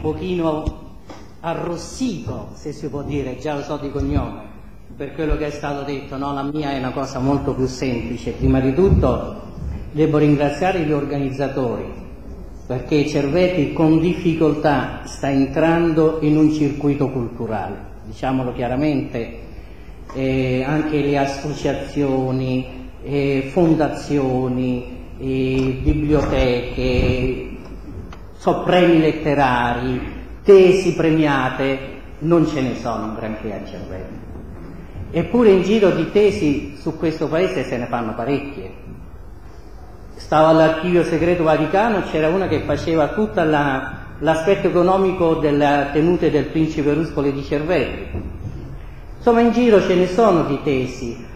pochino arrossito, se si può dire, già lo so di cognome, per quello che è stato detto, no? La mia è una cosa molto più semplice. Prima di tutto devo ringraziare gli organizzatori, perché Cervetri con difficoltà sta entrando in un circuito culturale, diciamolo chiaramente, anche le associazioni, fondazioni, biblioteche, premi letterari, tesi premiate, non ce ne sono un granché a Cervetri. Eppure in giro di tesi su questo paese se ne fanno parecchie. Stavo all'Archivio Segreto Vaticano, c'era una che faceva tutto l'aspetto economico della tenute del principe Ruspoli di Cervetri. Insomma, in giro ce ne sono di tesi,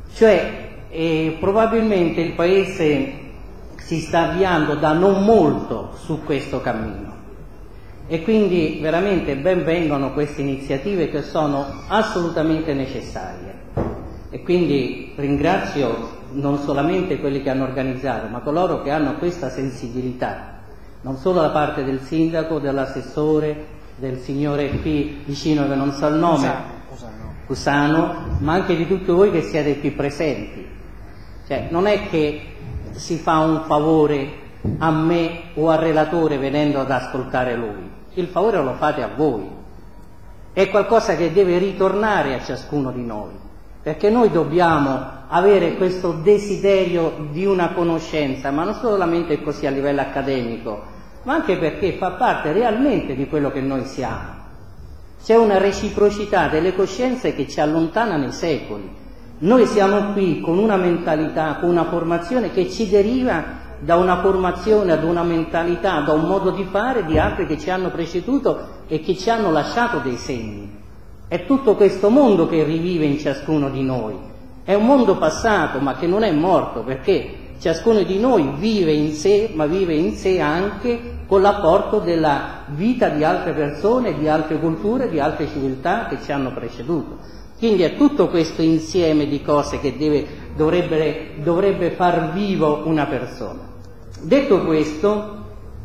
cioè probabilmente il paese si sta avviando da non molto su questo cammino e quindi veramente ben vengano queste iniziative che sono assolutamente necessarie. E quindi ringrazio non solamente quelli che hanno organizzato, ma coloro che hanno questa sensibilità, non solo da parte del sindaco, dell'assessore, del signore qui vicino che non so il nome, Cusano, ma anche di tutti voi che siete qui presenti. Cioè, non è che si fa un favore a me o al relatore venendo ad ascoltare lui, il favore lo fate a voi, è qualcosa che deve ritornare a ciascuno di noi, perché noi dobbiamo avere questo desiderio di una conoscenza, ma non solamente così a livello accademico, ma anche perché fa parte realmente di quello che noi siamo. C'è una reciprocità delle coscienze che ci allontana nei secoli. Noi siamo qui con una mentalità, con una formazione che ci deriva da una formazione, da una mentalità, da un modo di fare di altri che ci hanno preceduto e che ci hanno lasciato dei segni. È tutto questo mondo che rivive in ciascuno di noi. È un mondo passato, ma che non è morto, perché ciascuno di noi vive in sé, ma vive in sé anche con l'apporto della vita di altre persone, di altre culture, di altre civiltà che ci hanno preceduto. Quindi è tutto questo insieme di cose che dovrebbe far vivo una persona. Detto questo,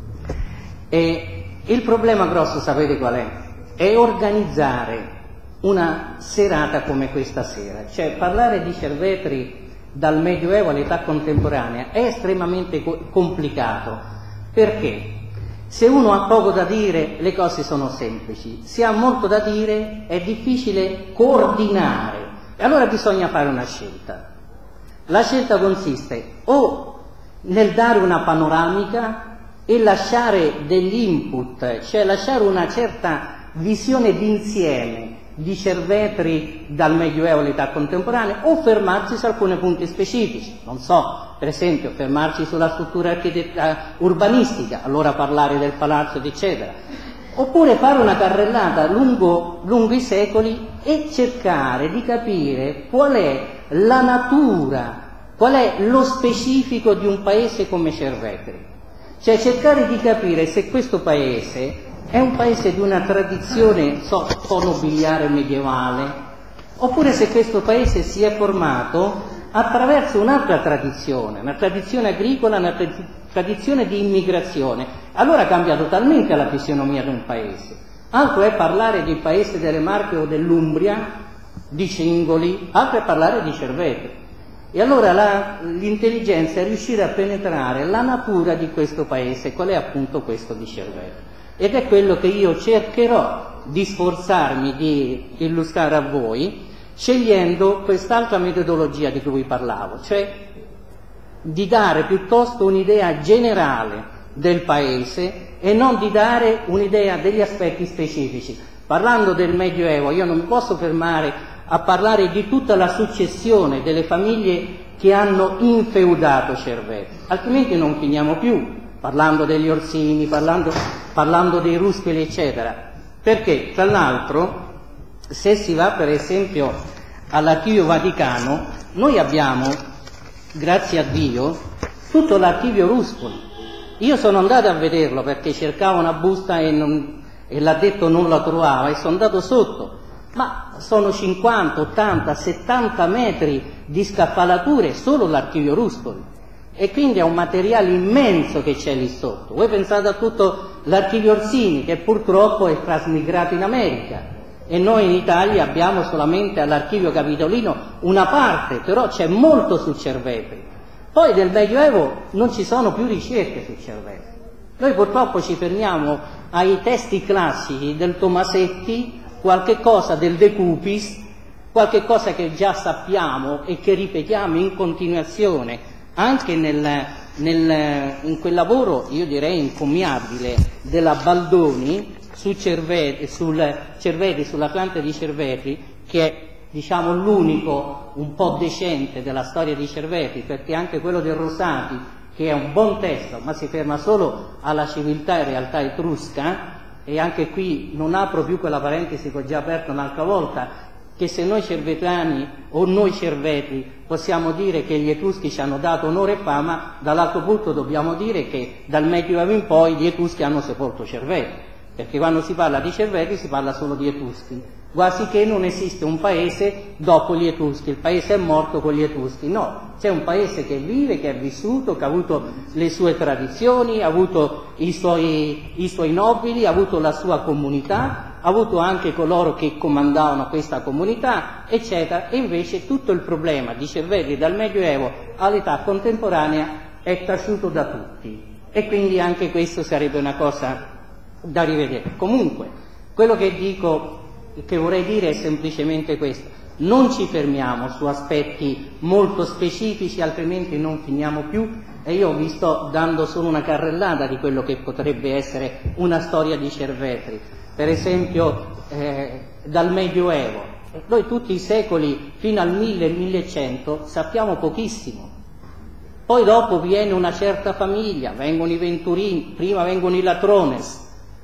il problema grosso, sapete qual è? È organizzare una serata come questa sera. Cioè, parlare di Cervetri dal Medioevo all'età contemporanea è estremamente complicato. Perché? Se uno ha poco da dire, le cose sono semplici. Se ha molto da dire, è difficile coordinare. E allora bisogna fare una scelta. La scelta consiste o nel dare una panoramica e lasciare degli input, cioè lasciare una certa visione d'insieme di Cervetri dal Medioevo all'età contemporanea, o fermarci su alcuni punti specifici, non so, per esempio fermarci sulla struttura urbanistica, allora parlare del palazzo eccetera, oppure fare una carrellata lungo i secoli e cercare di capire qual è la natura, qual è lo specifico di un paese come Cervetri, cioè cercare di capire se questo paese è un paese di una tradizione nobiliare medievale, oppure se questo paese si è formato attraverso un'altra tradizione, una tradizione agricola, una tradizione di immigrazione. Allora cambia totalmente la fisionomia di un paese. Altro è parlare di paese delle Marche o dell'Umbria, di Cingoli, altro è parlare di Cervetri. E allora l'intelligenza è riuscire a penetrare la natura di questo paese, qual è appunto questo di Cervetri. Ed è quello che io cercherò di sforzarmi di illustrare a voi, scegliendo quest'altra metodologia di cui parlavo, cioè di dare piuttosto un'idea generale del paese e non di dare un'idea degli aspetti specifici. Parlando del Medioevo, io non mi posso fermare a parlare di tutta la successione delle famiglie che hanno infeudato Cervetri, altrimenti non finiamo più. Parlando degli Orsini, parlando dei Ruspoli, eccetera. Perché, tra l'altro, se si va per esempio all'Archivio Vaticano, noi abbiamo, grazie a Dio, tutto l'Archivio Ruspoli. Io sono andato a vederlo perché cercavo una busta e l'addetto non la trovava e sono andato sotto, ma sono 50, 80, 70 metri di scaffalature solo l'Archivio Ruspoli. E quindi è un materiale immenso che c'è lì sotto. Voi pensate a tutto l'archivio Orsini, che purtroppo è trasmigrato in America, e noi in Italia abbiamo solamente all'archivio capitolino una parte, però c'è molto su Cervetri. Poi del Medioevo non ci sono più ricerche su Cervetri. Noi purtroppo ci fermiamo ai testi classici del Tomasetti, qualche cosa del De Cupis, qualche cosa che già sappiamo e che ripetiamo in continuazione anche in quel lavoro, io direi encomiabile, della Baldoni su Cervetri, sull'Atlante di Cervetri, che è, diciamo, l'unico un po' decente della storia di Cervetri, perché anche quello del Rosati, che è un buon testo, ma si ferma solo alla civiltà e realtà etrusca, e anche qui non apro più quella parentesi che ho già aperto un'altra volta, che se noi cervetani o noi cervetri possiamo dire che gli etruschi ci hanno dato onore e fama, dall'altro punto dobbiamo dire che dal Medioevo in poi gli etruschi hanno sepolto Cervetri, perché quando si parla di Cervetri si parla solo di etruschi, quasi che non esiste un paese dopo gli etruschi, il paese è morto con gli etruschi. No, c'è un paese che vive, che è vissuto, che ha avuto le sue tradizioni, ha avuto i suoi nobili, ha avuto la sua comunità, ha avuto anche coloro che comandavano questa comunità, eccetera, e invece tutto il problema di Cervetri dal Medioevo all'età contemporanea è taciuto da tutti, e quindi anche questo sarebbe una cosa da rivedere. Comunque, quello che vorrei dire è semplicemente questo: non ci fermiamo su aspetti molto specifici, altrimenti non finiamo più, e io vi sto dando solo una carrellata di quello che potrebbe essere una storia di Cervetri. Per esempio dal Medioevo, noi tutti i secoli fino al 1000-1100 sappiamo pochissimo. Poi dopo viene una certa famiglia, vengono i Venturini, prima vengono i Latrones,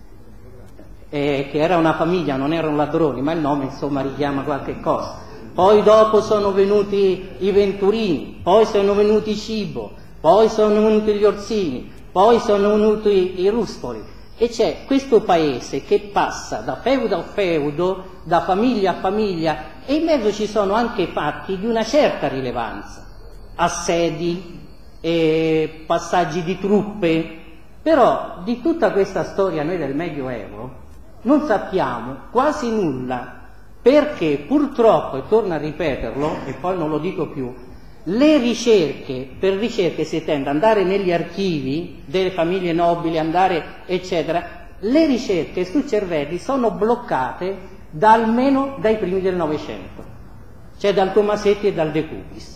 che era una famiglia, non erano ladroni, ma il nome insomma richiama qualche cosa. Poi dopo sono venuti i Venturini, poi sono venuti i Cibo, poi sono venuti gli Orsini, poi sono venuti i Ruspoli, e c'è questo paese che passa da feudo a feudo, da famiglia a famiglia, e in mezzo ci sono anche fatti di una certa rilevanza, assedi, passaggi di truppe, però di tutta questa storia noi del Medioevo non sappiamo quasi nulla, perché purtroppo, e torno a ripeterlo e poi non lo dico più, le ricerche, per ricerche si tende ad andare negli archivi delle famiglie nobili, andare eccetera, le ricerche su Cervetri sono bloccate almeno dai primi del Novecento, cioè dal Tomasetti e dal De Cupis.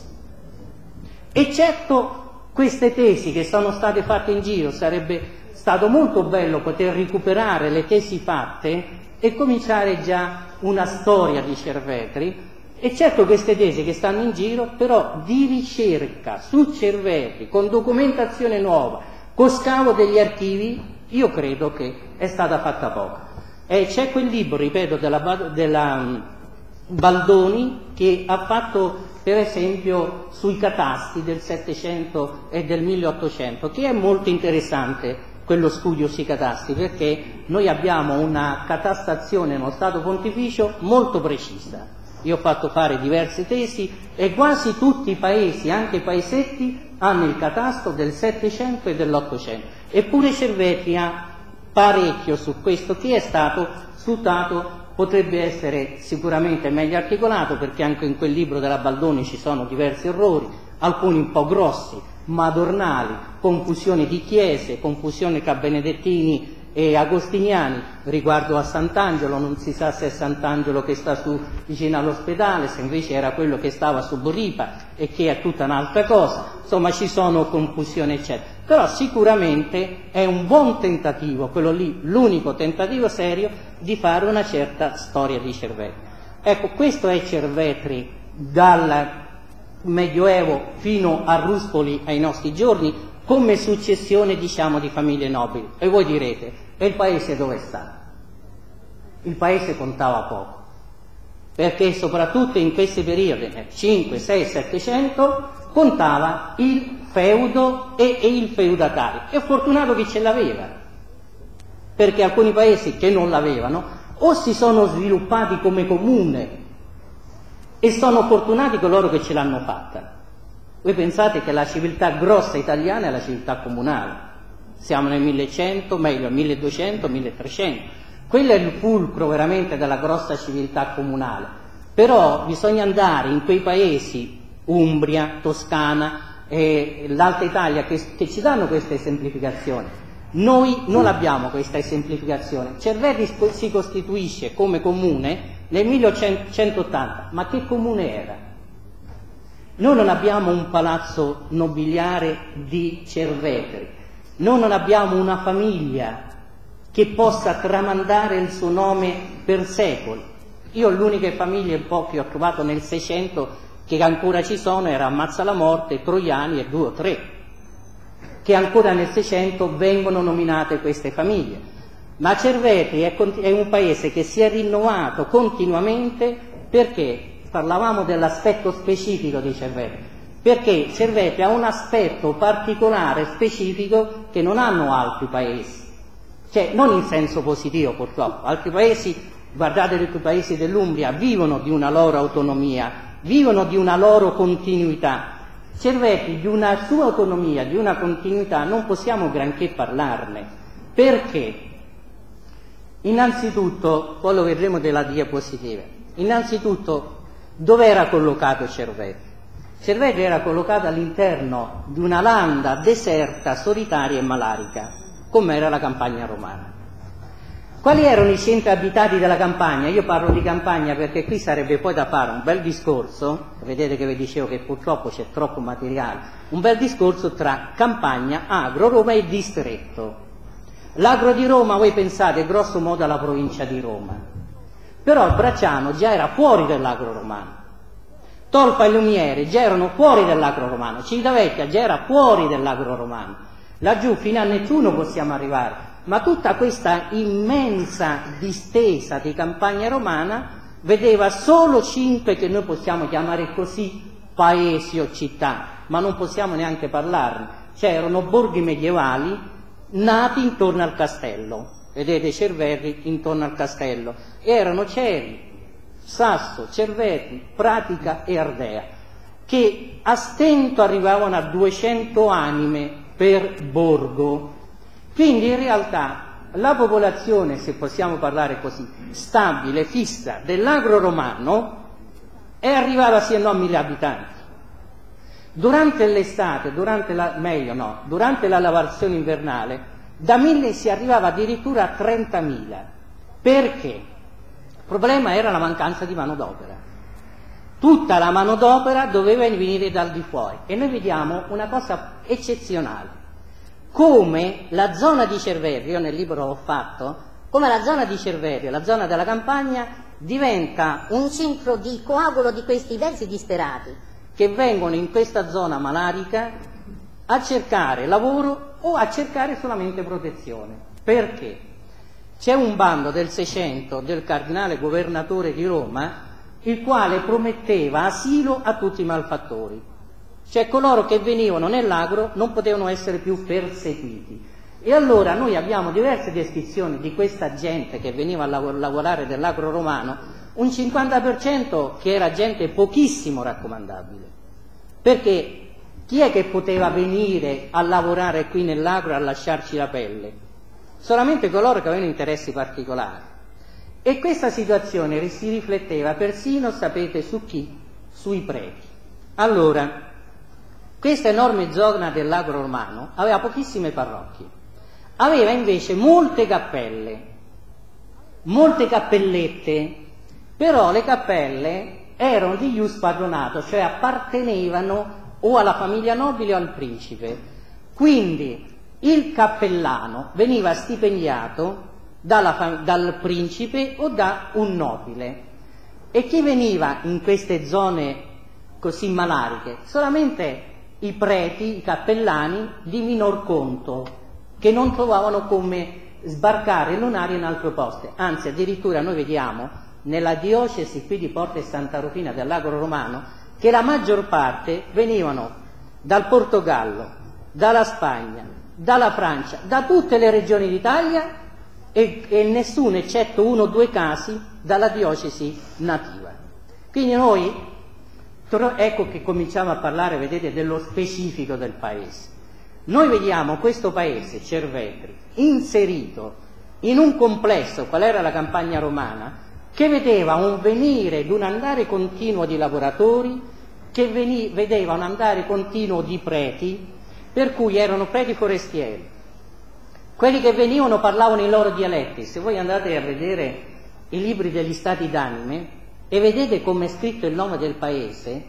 Eccetto queste tesi che sono state fatte in giro, sarebbe stato molto bello poter recuperare le tesi fatte e cominciare già una storia di Cervetri, e certo queste tesi che stanno in giro, però di ricerca su Cervetri, con documentazione nuova, con scavo degli archivi, io credo che è stata fatta poca. E c'è quel libro, ripeto, della Baldoni, che ha fatto per esempio sui catasti del 700 e del 1800, che è molto interessante quello studio sui catasti, perché noi abbiamo una catastazione nello Stato Pontificio molto precisa. Io ho fatto fare diverse tesi e quasi tutti i paesi, anche i paesetti, hanno il catasto del 700 e dell'800. Eppure Cervetri ha parecchio su questo, che è stato sfruttato, potrebbe essere sicuramente meglio articolato, perché anche in quel libro della Baldoni ci sono diversi errori, alcuni un po' grossi, madornali, confusione di chiese, confusione tra benedettini e agostiniani riguardo a Sant'Angelo, non si sa se è Sant'Angelo che sta su vicino all'ospedale, se invece era quello che stava su Boripa, e che è tutta un'altra cosa. Insomma, ci sono confusioni eccetera, però sicuramente è un buon tentativo, quello lì, l'unico tentativo serio di fare una certa storia di Cervetri. Ecco, questo è Cervetri dal Medioevo fino a Ruspoli ai nostri giorni, come successione, diciamo, di famiglie nobili. E voi direte, e il paese dove sta? Il paese contava poco, perché soprattutto in questi periodi, nel 5, 6, 700, contava il feudo e il feudatario. È fortunato chi ce l'aveva, perché alcuni paesi che non l'avevano o si sono sviluppati come comune, e sono fortunati coloro che ce l'hanno fatta. Voi pensate che la civiltà grossa italiana è la civiltà comunale, siamo nel 1100, meglio 1200, 1300. Quello è il fulcro veramente della grossa civiltà comunale. Però bisogna andare in quei paesi, Umbria, Toscana e l'Alta Italia, che ci danno questa esemplificazione. Noi non abbiamo questa esemplificazione. Cervetri si costituisce come comune nel 1180, ma che comune era? Noi non abbiamo un palazzo nobiliare di Cervetri, noi non abbiamo una famiglia che possa tramandare il suo nome per secoli. Io l'unica famiglia un po' che ho trovato nel 600 che ancora ci sono era Ammazza la Morte, Troiani e 2 o 3, che ancora nel 600 vengono nominate queste famiglie. Ma Cervetri è un paese che si è rinnovato continuamente perché, parlavamo dell'aspetto specifico di Cervetri, perché Cervetri ha un aspetto particolare, specifico, che non hanno altri paesi. Cioè, non in senso positivo purtroppo, altri paesi, guardate i paesi dell'Umbria, vivono di una loro autonomia, vivono di una loro continuità. Cervetri di una sua autonomia, di una continuità, non possiamo granché parlarne. Perché? Innanzitutto, poi lo vedremo della diapositiva, innanzitutto dove era collocato Cervetri? Cervetri era collocato all'interno di una landa deserta, solitaria e malarica, come era la campagna romana. Quali erano i centri abitati della campagna? Io parlo di campagna perché qui sarebbe poi da fare un bel discorso, vedete che vi dicevo che purtroppo c'è troppo materiale, un bel discorso tra campagna, agro, Roma e distretto. L'agro di Roma, voi pensate grosso modo alla provincia di Roma, però Bracciano già era fuori dell'agro romano, Tolpa e Lumiere già erano fuori dell'agro romano, Civitavecchia già era fuori dell'agro romano, laggiù fino a Nettuno possiamo arrivare, ma tutta questa immensa distesa di campagna romana vedeva solo 5 che noi possiamo chiamare così paesi o città, ma non possiamo neanche parlarne, cioè erano borghi medievali nati intorno al castello, vedete Cervetri intorno al castello, erano Ceri, Sasso, Cervetri, Pratica e Ardea, che a stento arrivavano a 200 anime per borgo. Quindi in realtà la popolazione, se possiamo parlare così, stabile, fissa dell'agro romano è arrivata sino a 1000 abitanti. Durante l'estate, durante la lavorazione invernale, da 1000 si arrivava addirittura a 30.000. Perché? Il problema era la mancanza di manodopera. Tutta la manodopera doveva venire dal di fuori. E noi vediamo una cosa eccezionale. Come la zona di Cervetri, io nel libro l'ho fatto, come la zona di Cervetri, la zona della campagna, diventa un centro di coagulo di questi diversi disperati che vengono in questa zona malarica a cercare lavoro o a cercare solamente protezione. Perché? C'è un bando del 600 del cardinale governatore di Roma, il quale prometteva asilo a tutti i malfattori. Cioè coloro che venivano nell'agro non potevano essere più perseguiti. E allora noi abbiamo diverse descrizioni di questa gente che veniva a lavorare dell'agro romano, un 50% che era gente pochissimo raccomandabile. Perché chi è che poteva venire a lavorare qui nell'agro e a lasciarci la pelle? Solamente coloro che avevano interessi particolari. E questa situazione si rifletteva persino, sapete, su chi? Sui preti. Allora, questa enorme zona dell'agro romano aveva pochissime parrocchie, aveva invece molte cappelle, molte cappellette, però le cappelle erano di ius patronato, cioè appartenevano o alla famiglia nobile o al principe. Quindi il cappellano veniva stipendiato dal principe o da un nobile. E chi veniva in queste zone così malariche? Solamente i preti, i cappellani di minor conto, che non trovavano come sbarcare lunari in altro posto. Anzi, addirittura noi vediamo nella diocesi qui di Porta e Santa Rufina dell'agro romano che la maggior parte venivano dal Portogallo, dalla Spagna, dalla Francia, da tutte le regioni d'Italia e nessuno, eccetto 1 o 2 casi, dalla diocesi nativa. Quindi noi, ecco che cominciamo a parlare, vedete, dello specifico del paese. Noi vediamo questo paese, Cervetri, inserito in un complesso, qual era la campagna romana, che vedeva un venire ed un andare continuo di lavoratori, che vedeva un andare continuo di preti, per cui erano preti forestieri. Quelli che venivano parlavano i loro dialetti. Se voi andate a vedere i libri degli stati d'anime e vedete come è scritto il nome del paese,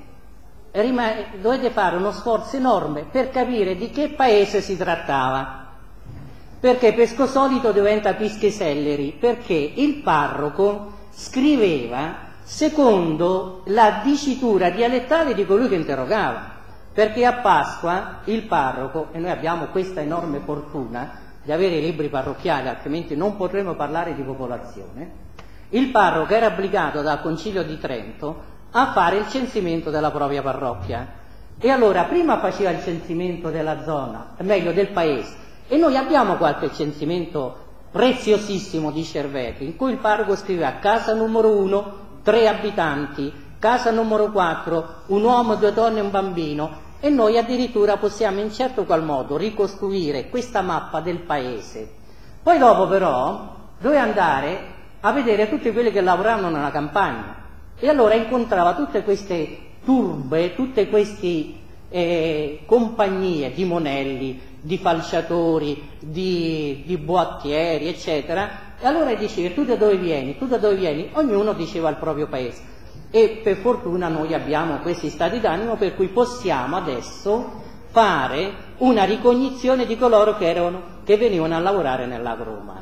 dovete fare uno sforzo enorme per capire di che paese si trattava. Perché Pescosolito diventa Pischeselleri? Perché il parroco scriveva secondo la dicitura dialettale di colui che interrogava. Perché a Pasqua il parroco, e noi abbiamo questa enorme fortuna di avere i libri parrocchiali, altrimenti non potremo parlare di popolazione, il parroco era obbligato dal Concilio di Trento a fare il censimento della propria parrocchia. E allora prima faceva il censimento della zona, meglio del paese, e noi abbiamo qualche censimento preziosissimo di Cervetri, in cui il parroco scriveva casa numero 1, 3 abitanti, casa numero 4, un uomo, 2 donne e un bambino, e noi addirittura possiamo in certo qual modo ricostruire questa mappa del paese. Poi dopo però doveva andare a vedere tutti quelli che lavoravano nella campagna, e allora incontrava tutte queste turbe, tutte queste compagnie di monelli, di falciatori, di boattieri, eccetera, e allora diceva tu da dove vieni, tu da dove vieni, ognuno diceva il proprio paese. E per fortuna noi abbiamo questi stati d'animo per cui possiamo adesso fare una ricognizione di coloro che venivano a lavorare nel lago romano.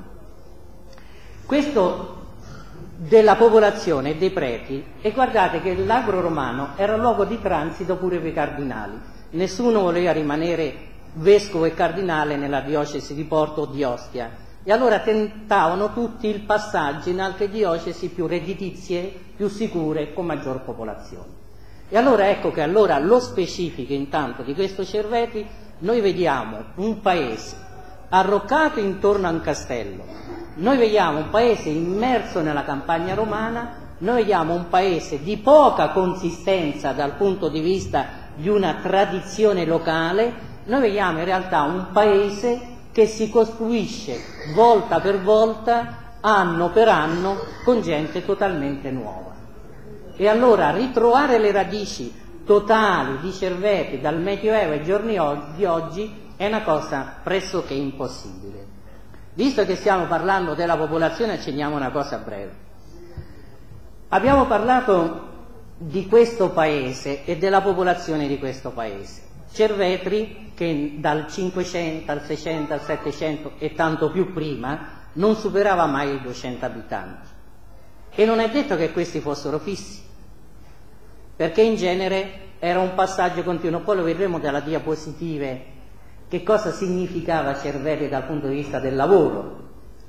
Questo della popolazione e dei preti, e guardate che il lago romano era luogo di transito pure per i cardinali. Nessuno voleva rimanere vescovo e cardinale nella diocesi di Porto o di Ostia, e allora tentavano tutti il passaggio in altre diocesi più redditizie, più sicure, con maggior popolazione. E allora ecco che allora lo specifico intanto di questo Cervetri, noi vediamo un paese arroccato intorno a un castello, noi vediamo un paese immerso nella campagna romana, noi vediamo un paese di poca consistenza dal punto di vista di una tradizione locale, noi vediamo in realtà un paese che si costruisce volta per volta, anno per anno, con gente totalmente nuova. E allora ritrovare le radici totali di Cervetri dal Medioevo ai giorni di oggi è una cosa pressoché impossibile. Visto che stiamo parlando della popolazione, accenniamo una cosa a breve. Abbiamo parlato di questo paese e della popolazione di questo paese. Cervetri, che dal 500 al 600 al 700 e tanto più prima non superava mai i 200 abitanti, e non è detto che questi fossero fissi, perché in genere era un passaggio continuo. Poi lo vedremo dalle diapositive che cosa significava Cervetri dal punto di vista del lavoro.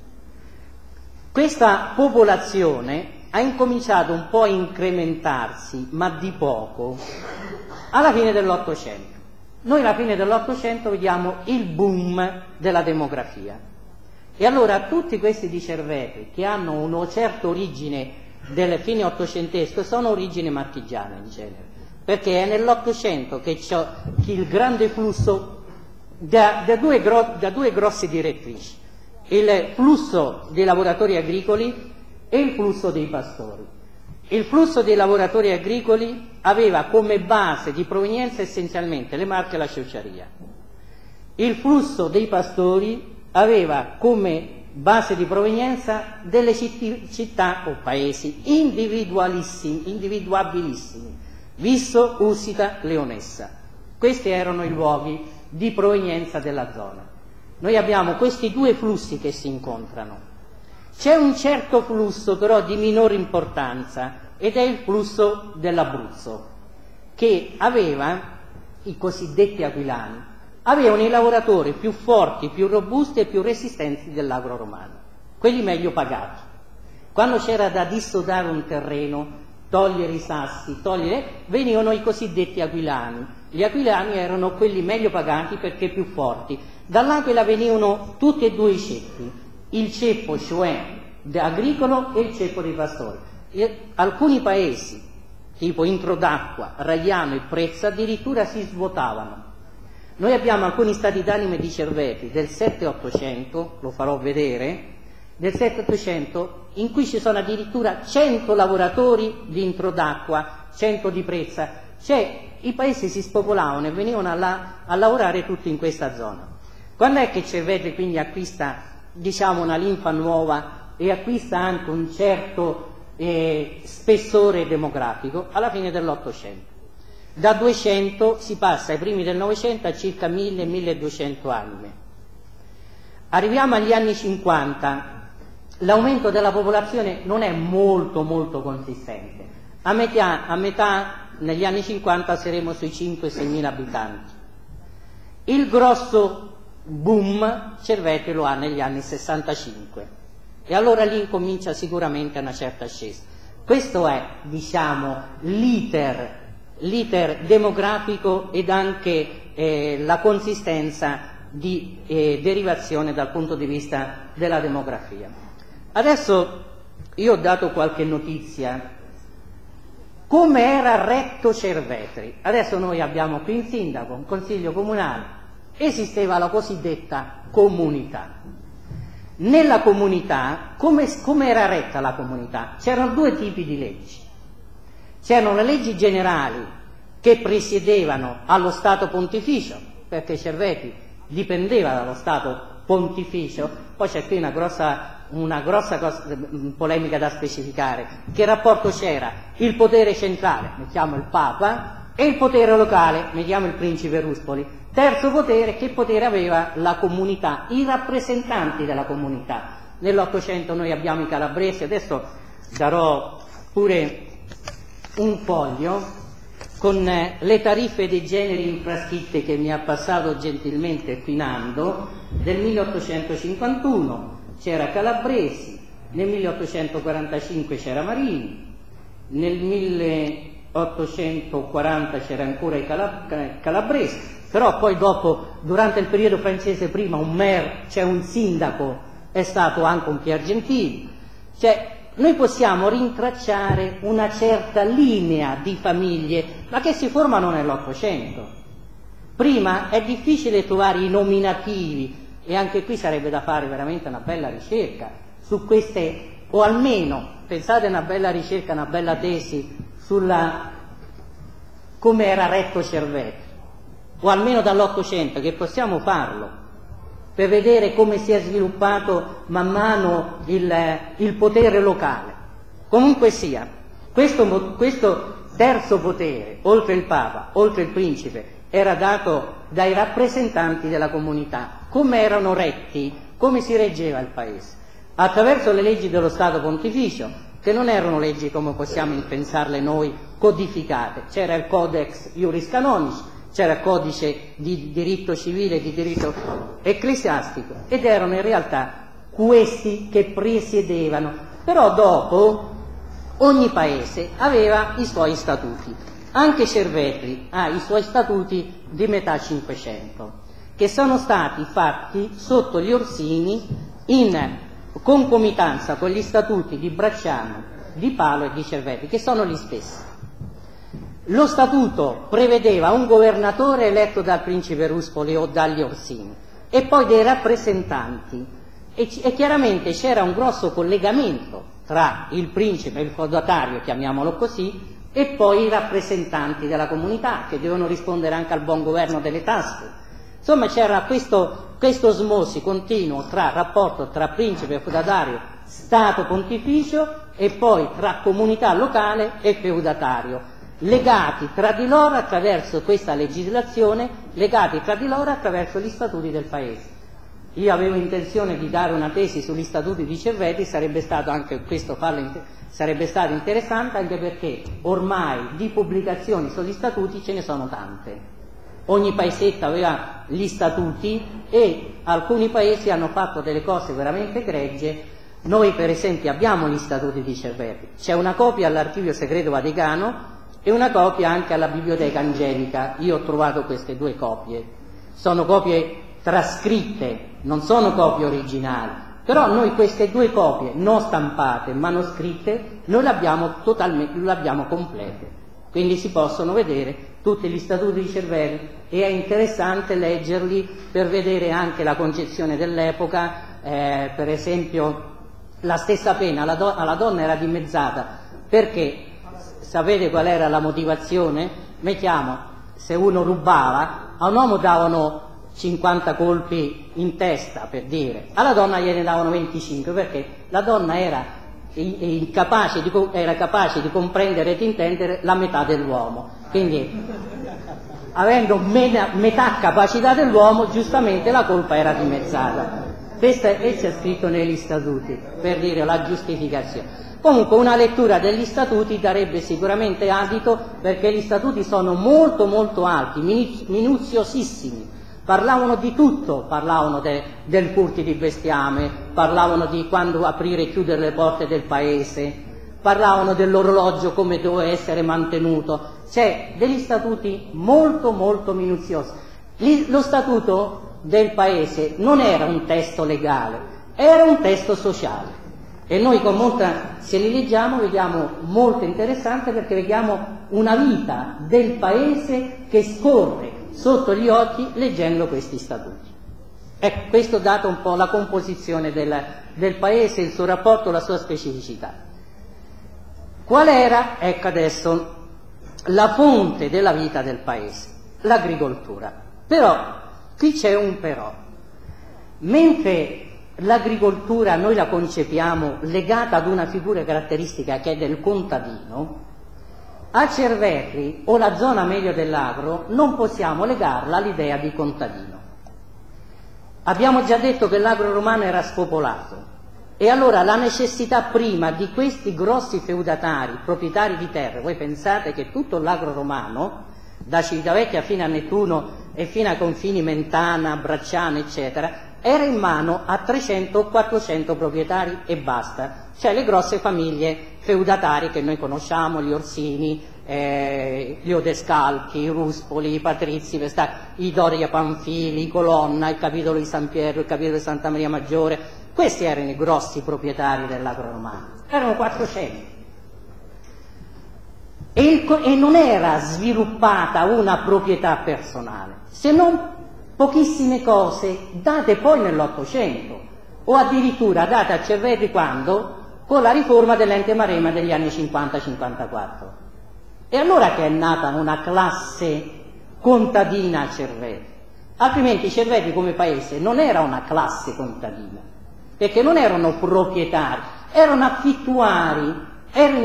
Questa popolazione ha incominciato un po' a incrementarsi, ma di poco, alla fine dell'Ottocento. Noi alla fine dell'Ottocento vediamo il boom della demografia, e allora tutti questi di Cervetri che hanno una certa origine del fine ottocentesco sono origine marchigiana in genere, perché è nell'Ottocento che c'è il grande flusso da due grosse direttrici, il flusso dei lavoratori agricoli e il flusso dei pastori. Il flusso dei lavoratori agricoli aveva come base di provenienza essenzialmente le Marche e la Ciociaria. Il flusso dei pastori aveva come base di provenienza delle città o paesi individuabilissimi, Visso, Usita, Leonessa. Questi erano i luoghi di provenienza della zona. Noi abbiamo questi due flussi che si incontrano. C'è un certo flusso però di minore importanza, ed è il flusso dell'Abruzzo, che aveva i cosiddetti aquilani, avevano i lavoratori più forti, più robusti e più resistenti dell'agro romano, quelli meglio pagati. Quando c'era da dissodare un terreno, togliere i sassi, venivano i cosiddetti aquilani. Gli aquilani erano quelli meglio pagati perché più forti. Dall'Aquila venivano tutti e due i ceppi, il ceppo cioè agricolo e il ceppo dei pastori. Alcuni paesi, tipo Introdacqua, Raiano e Prezza, addirittura si svuotavano. Noi abbiamo alcuni stati d'anime di Cervetri del 7-800, lo farò vedere, del 7-800, in cui ci sono addirittura 100 lavoratori di intro d'acqua, 100 di Prezza, cioè i paesi si spopolavano e venivano a lavorare tutti in questa zona. Quando è che Cervetri quindi acquista, diciamo, una linfa nuova e acquista anche un certo spessore demografico? Alla fine dell'Ottocento. Da 200 si passa ai primi del Novecento a circa 1000-1200 anime. Arriviamo agli anni 50, l'aumento della popolazione non è molto consistente. A metà negli anni 50 saremo sui 5-6 mila abitanti. Il grosso boom Cervetri lo ha negli anni 65 e allora lì incomincia sicuramente una certa ascesa. Questo è, diciamo, l'iter demografico ed anche la consistenza di derivazione dal punto di vista della demografia. Adesso io ho dato qualche notizia. Come era retto Cervetri? Adesso noi abbiamo qui un sindaco, un consiglio comunale, esisteva la cosiddetta comunità. Nella comunità, come era retta la comunità? C'erano due tipi di leggi. C'erano le leggi generali che presiedevano allo Stato Pontificio, perché Cervetri dipendeva dallo Stato Pontificio. Poi c'è qui una grossa polemica da specificare. Che rapporto c'era? Il potere centrale, mettiamo il Papa, e il potere locale, mettiamo il principe Ruspoli. Terzo potere, che potere aveva la comunità, i rappresentanti della comunità. Nell'Ottocento noi abbiamo i calabresi, adesso darò pure un foglio con le tariffe dei generi infrascritte che mi ha passato gentilmente Quinando, del 1851, c'era Calabresi, nel 1845 c'era Marini, nel 1840 c'era ancora i calabresi, però poi dopo, durante il periodo francese prima, un maire, cioè un sindaco, è stato anche un Piergentili. Cioè, noi possiamo rintracciare una certa linea di famiglie, ma che si formano nell'Ottocento. Prima è difficile trovare i nominativi, e anche qui sarebbe da fare veramente una bella ricerca su queste, o almeno, pensate a una bella ricerca, una bella tesi sulla come era retto Cervetri, o almeno dall'Ottocento, che possiamo farlo, per vedere come si è sviluppato man mano il potere locale. Comunque sia, questo terzo potere, oltre il Papa, oltre il principe, era dato dai rappresentanti della comunità. Come erano retti? Come si reggeva il paese? Attraverso le leggi dello Stato Pontificio, che non erano leggi come possiamo pensarle noi, codificate. C'era il Codex Iuris Canonis, c'era il codice di diritto civile e di diritto ecclesiastico, ed erano in realtà questi che presiedevano. Però dopo ogni paese aveva i suoi statuti. Anche Cervetri ha i suoi statuti di metà Cinquecento, che sono stati fatti sotto gli Orsini in concomitanza con gli statuti di Bracciano, di Palo e di Cervetri, che sono gli stessi. Lo statuto prevedeva un governatore eletto dal principe Ruspoli o dagli Orsini e poi dei rappresentanti, e chiaramente c'era un grosso collegamento tra il principe, il feudatario, chiamiamolo così, e poi i rappresentanti della comunità, che devono rispondere anche al buon governo delle tasse. Insomma, c'era questo osmosi continuo tra rapporto tra principe e feudatario, Stato Pontificio, e poi tra comunità locale e feudatario, legati tra di loro attraverso questa legislazione, legati tra di loro attraverso gli statuti del paese. Io avevo intenzione di dare una tesi sugli statuti di Cervetri, sarebbe stato anche questo sarebbe stato interessante, anche perché ormai di pubblicazioni sugli statuti ce ne sono tante. Ogni paesetto aveva gli statuti e alcuni paesi hanno fatto delle cose veramente egregie. Noi per esempio abbiamo gli statuti di Cervetri, c'è una copia all'Archivio Segreto Vaticano e una copia anche alla Biblioteca Angelica. Io ho trovato queste due copie, sono copie trascritte, non sono copie originali, però noi queste due copie non stampate, manoscritte, noi le abbiamo complete. quindi si possono vedere tutti gli statuti di Cervetri e è interessante leggerli per vedere anche la concezione dell'epoca, per esempio la stessa pena alla donna era dimezzata, perché sapete qual era la motivazione? Mettiamo, se uno rubava, a un uomo davano 50 colpi in testa, per dire, alla donna gliene davano 25, perché la donna era capace di comprendere ed intendere la metà dell'uomo, quindi avendo metà capacità dell'uomo, giustamente la colpa era dimezzata. Questo è scritto negli statuti, per dire la giustificazione. Comunque una lettura degli statuti darebbe sicuramente adito, perché gli statuti sono molto molto alti, minuziosissimi. Parlavano di tutto, parlavano del furti di bestiame, parlavano di quando aprire e chiudere le porte del paese, parlavano dell'orologio come doveva essere mantenuto, cioè degli statuti molto molto minuziosi. Lo statuto del paese non era un testo legale, era un testo sociale e noi se li leggiamo vediamo molto interessante, perché vediamo una vita del paese che scorre sotto gli occhi leggendo questi statuti. Ecco, questo dato un po' la composizione del paese, il suo rapporto, la sua specificità. Qual era, ecco adesso, la fonte della vita del paese? L'agricoltura. Però, qui c'è un però. Mentre l'agricoltura noi la concepiamo legata ad una figura caratteristica che è del contadino, a Cervetri o la zona medio dell'Agro non possiamo legarla all'idea di contadino. Abbiamo già detto che l'Agro romano era spopolato e allora la necessità prima di questi grossi feudatari, proprietari di terre, voi pensate che tutto l'Agro romano, da Civitavecchia fino a Nettuno e fino ai confini Mentana, Bracciano, eccetera, era in mano a 300 o 400 proprietari e basta, cioè le grosse famiglie feudatarie che noi conosciamo, gli Orsini, gli Odescalchi, i Ruspoli, i Patrizi, i Doria Panfili, i Colonna, il capitolo di San Piero, il capitolo di Santa Maria Maggiore. Questi erano i grossi proprietari dell'Agro romano, erano 400. E non era sviluppata una proprietà personale, se non pochissime cose date poi nell'Ottocento, o addirittura date a Cervetri quando? Con la riforma dell'ente Maremma degli anni 50-54. E allora che è nata una classe contadina a Cervetri, altrimenti Cervetri come paese non era una classe contadina, perché non erano proprietari, erano affittuari, erano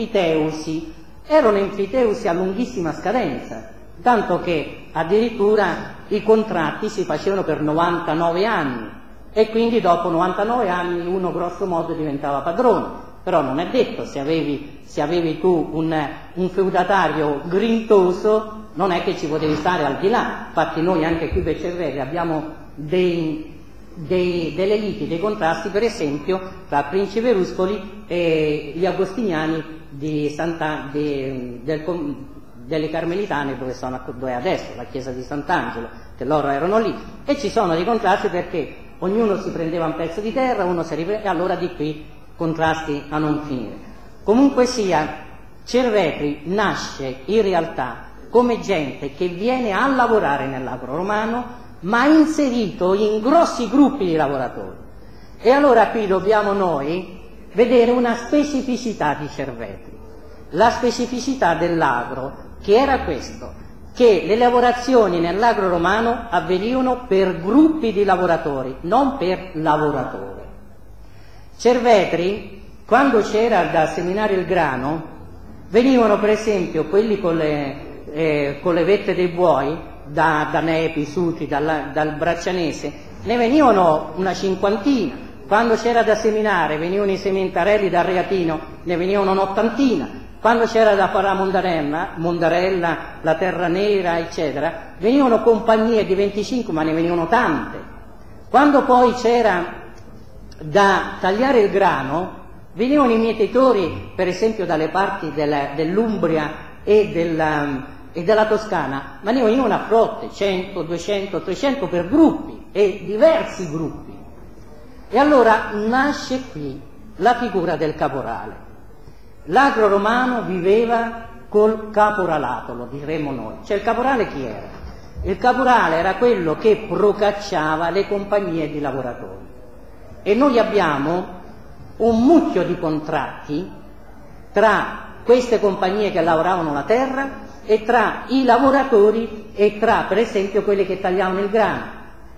enfiteusi a lunghissima scadenza, tanto che addirittura i contratti si facevano per 99 anni e quindi dopo 99 anni uno grosso modo diventava padrone. Però non è detto, se avevi tu un feudatario grintoso, non è che ci potevi stare al di là. Infatti noi anche qui per Cervetri abbiamo delle liti, dei contrasti, per esempio tra Principe Ruspoli e gli agostiniani delle Carmelitane, dove è adesso la chiesa di Sant'Angelo, che loro erano lì, e ci sono dei contrasti perché ognuno si prendeva un pezzo di terra, e allora di qui contrasti a non finire. Comunque sia, Cervetri nasce in realtà come gente che viene a lavorare nell'Agro romano, ma inserito in grossi gruppi di lavoratori. E allora qui dobbiamo noi vedere una specificità di Cervetri. La specificità dell'Agro, che era questo, che le lavorazioni nell'Agro romano avvenivano per gruppi di lavoratori, non per lavoratori. Cervetri, quando c'era da seminare il grano, venivano per esempio quelli con le vette dei buoi, da Nepi, Sutri, dal Braccianese, ne venivano una cinquantina. Quando c'era da seminare venivano i sementarelli da Reatino, ne venivano un'ottantina. Quando c'era da fare la Mondarella, la Terra Nera, eccetera, venivano compagnie di 25, ma ne venivano tante. Quando poi c'era da tagliare il grano, venivano i mietitori, per esempio dalle parti dell'Umbria e della Toscana, ma ne venivano a frotte, 100, 200, 300 per gruppi e diversi gruppi. E allora nasce qui la figura del caporale. L'Agro romano viveva col caporalato, lo diremmo noi. Cioè il caporale chi era? Il caporale era quello che procacciava le compagnie di lavoratori. E noi abbiamo un mucchio di contratti tra queste compagnie che lavoravano la terra e tra i lavoratori e tra, per esempio, quelli che tagliavano il grano.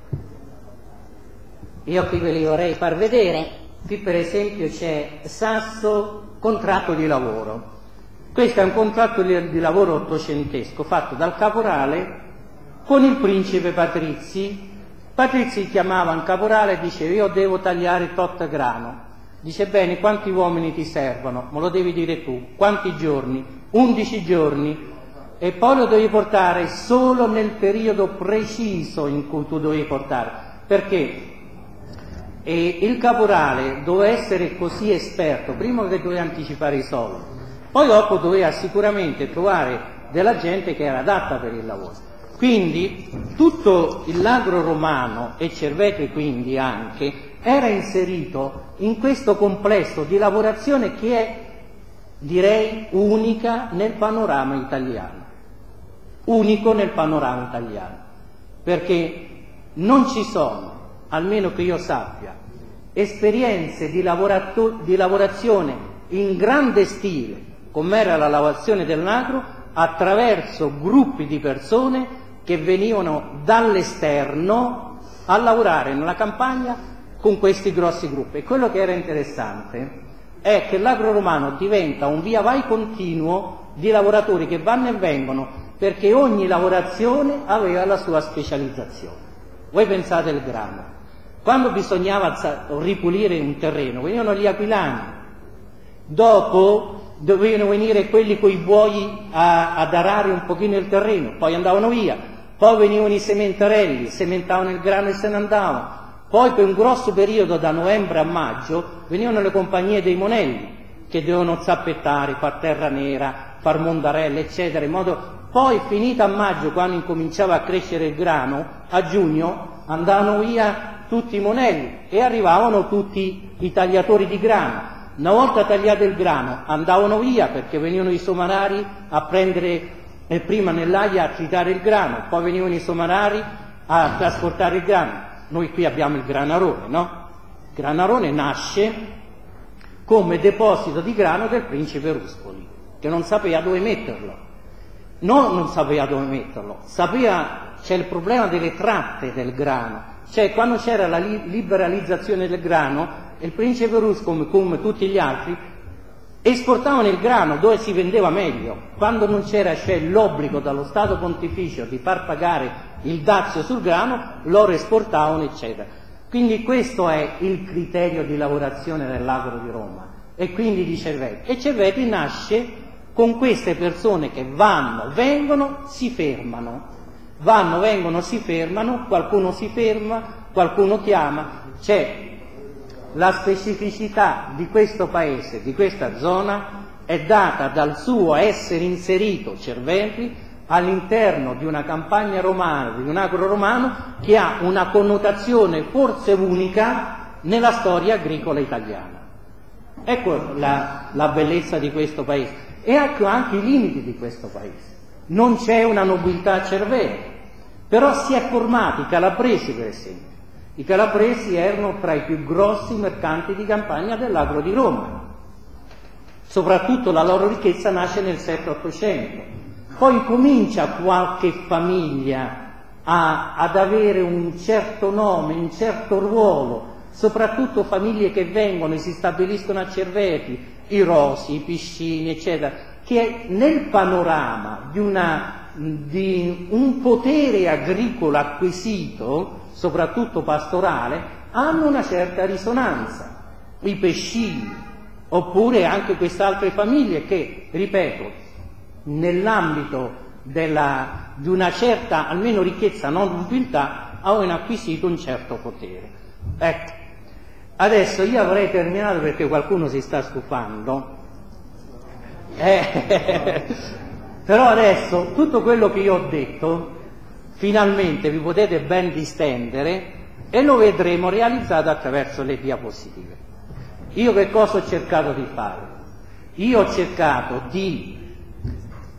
Io qui ve li vorrei far vedere. Qui per esempio c'è Sasso, contratto di lavoro. Questo è un contratto di lavoro ottocentesco fatto dal caporale con il principe Patrizi. Patrizi chiamava un caporale e diceva: io devo tagliare tot grano. Dice: bene, quanti uomini ti servono? Me lo devi dire tu. Quanti giorni? 11 giorni. E poi lo devi portare solo nel periodo preciso in cui tu dovevi portare. Perché? E il caporale doveva essere così esperto, prima che doveva anticipare i soldi, poi dopo doveva sicuramente trovare della gente che era adatta per il lavoro. Quindi tutto il Lagro Romano, e Cervetri quindi anche, era inserito in questo complesso di lavorazione che è, direi, unica nel panorama italiano. Unico nel panorama italiano, perché non ci sono, almeno che io sappia, esperienze di lavorazione in grande stile, come era la lavorazione del Lagro, attraverso gruppi di persone che venivano dall'esterno a lavorare nella campagna con questi grossi gruppi. E quello che era interessante è che il Lagro Romano diventa un via vai continuo di lavoratori che vanno e vengono, perché ogni lavorazione aveva la sua specializzazione. Voi pensate al grano. Quando bisognava ripulire un terreno, venivano gli aquilani, dopo dovevano venire quelli coi buoi ad arare un pochino il terreno, poi andavano via, poi venivano i sementerelli, sementavano il grano e se ne andavano, poi per un grosso periodo da novembre a maggio venivano le compagnie dei monelli, che dovevano zappettare, far terra nera, far mondarelle, eccetera, in modo. Poi, finita a maggio, quando incominciava a crescere il grano, a giugno andavano via tutti i monelli e arrivavano tutti i tagliatori di grano. Una volta tagliato il grano andavano via perché venivano i somarari a prendere prima nell'aia a tritare il grano, poi venivano i somarari a trasportare il grano. Noi qui abbiamo il Granarone, no? Il Granarone nasce come deposito di grano del principe Ruspoli, che non sapeva dove metterlo. Non sapeva dove metterlo, c'è il problema delle tratte del grano, cioè quando c'era la liberalizzazione del grano, il principe Ruscoli, come tutti gli altri, esportavano il grano dove si vendeva meglio. Quando non c'era, cioè, l'obbligo dallo Stato Pontificio di far pagare il dazio sul grano, loro esportavano, eccetera. Quindi questo è il criterio di lavorazione del Lagro di Roma e quindi di Cervetri. E Cervetri nasce con queste persone che vanno, vengono, si fermano, vanno, vengono, si fermano, qualcuno si ferma, qualcuno chiama. C'è la specificità di questo paese, di questa zona, è data dal suo essere inserito, Cervetri, all'interno di una campagna romana, di un agro romano, che ha una connotazione forse unica nella storia agricola italiana. Ecco la bellezza di questo paese. E ecco anche i limiti di questo paese. Non c'è una nobiltà a Cervetri, però si è formati i calabresi, per esempio. I calabresi erano tra i più grossi mercanti di campagna dell'agro di Roma. Soprattutto la loro ricchezza nasce nel 7-800. Poi comincia qualche famiglia ad avere un certo nome, un certo ruolo, soprattutto famiglie che vengono e si stabiliscono a Cervetri, i Rosi, i Piscini, eccetera, che nel panorama di un potere agricolo acquisito, soprattutto pastorale, hanno una certa risonanza. I Pescini, oppure anche queste altre famiglie che, ripeto, nell'ambito di una certa, almeno ricchezza, non nobiltà, avevano acquisito un certo potere. Ecco. Adesso io avrei terminato perché qualcuno si sta stufando, però adesso tutto quello che io ho detto finalmente vi potete ben distendere e lo vedremo realizzato attraverso le diapositive. Io che cosa ho cercato di fare? Io ho cercato di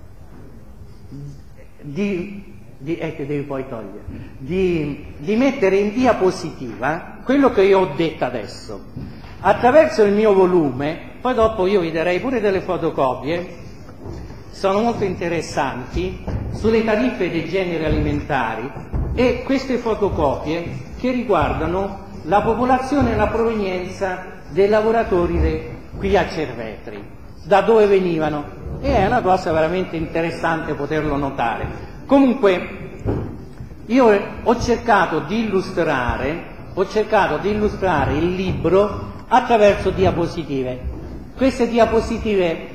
che devi poi togliere, di mettere in diapositiva quello che io ho detto adesso. Attraverso il mio volume, poi dopo io vi darei pure delle fotocopie, sono molto interessanti, sulle tariffe dei generi alimentari, e queste fotocopie che riguardano la popolazione e la provenienza dei lavoratori qui a Cervetri, da dove venivano, e è una cosa veramente interessante poterlo notare. Comunque io ho cercato di illustrare il libro attraverso diapositive. Queste diapositive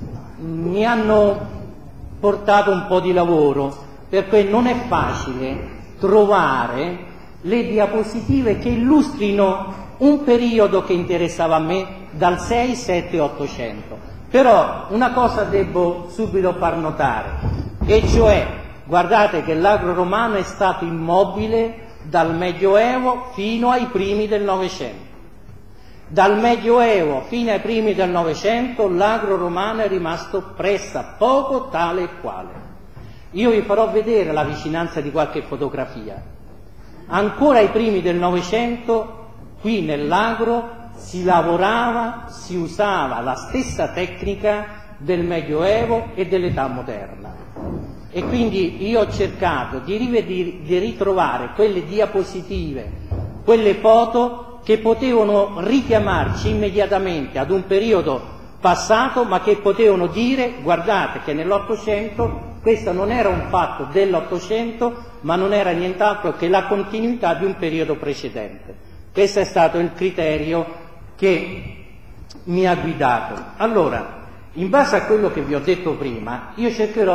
mi hanno portato un po' di lavoro, perché non è facile trovare le diapositive che illustrino un periodo che interessava a me dal 6, 7, 800. Però una cosa devo subito far notare, e cioè, guardate che l'agro romano è stato immobile dal Medioevo fino ai primi del Novecento. Dal Medioevo fino ai primi del Novecento l'agro romano è rimasto pressappoco tale e quale. Io vi farò vedere la vicinanza di qualche fotografia. Ancora ai primi del Novecento qui nell'agro si lavorava, si usava la stessa tecnica del Medioevo e dell'età moderna. E quindi io ho cercato di ritrovare quelle diapositive, quelle foto che potevano richiamarci immediatamente ad un periodo passato, ma che potevano dire: guardate che nell'Ottocento questo non era un fatto dell'Ottocento, ma non era nient'altro che la continuità di un periodo precedente. Questo è stato il criterio che mi ha guidato. Allora, in base a quello che vi ho detto prima, io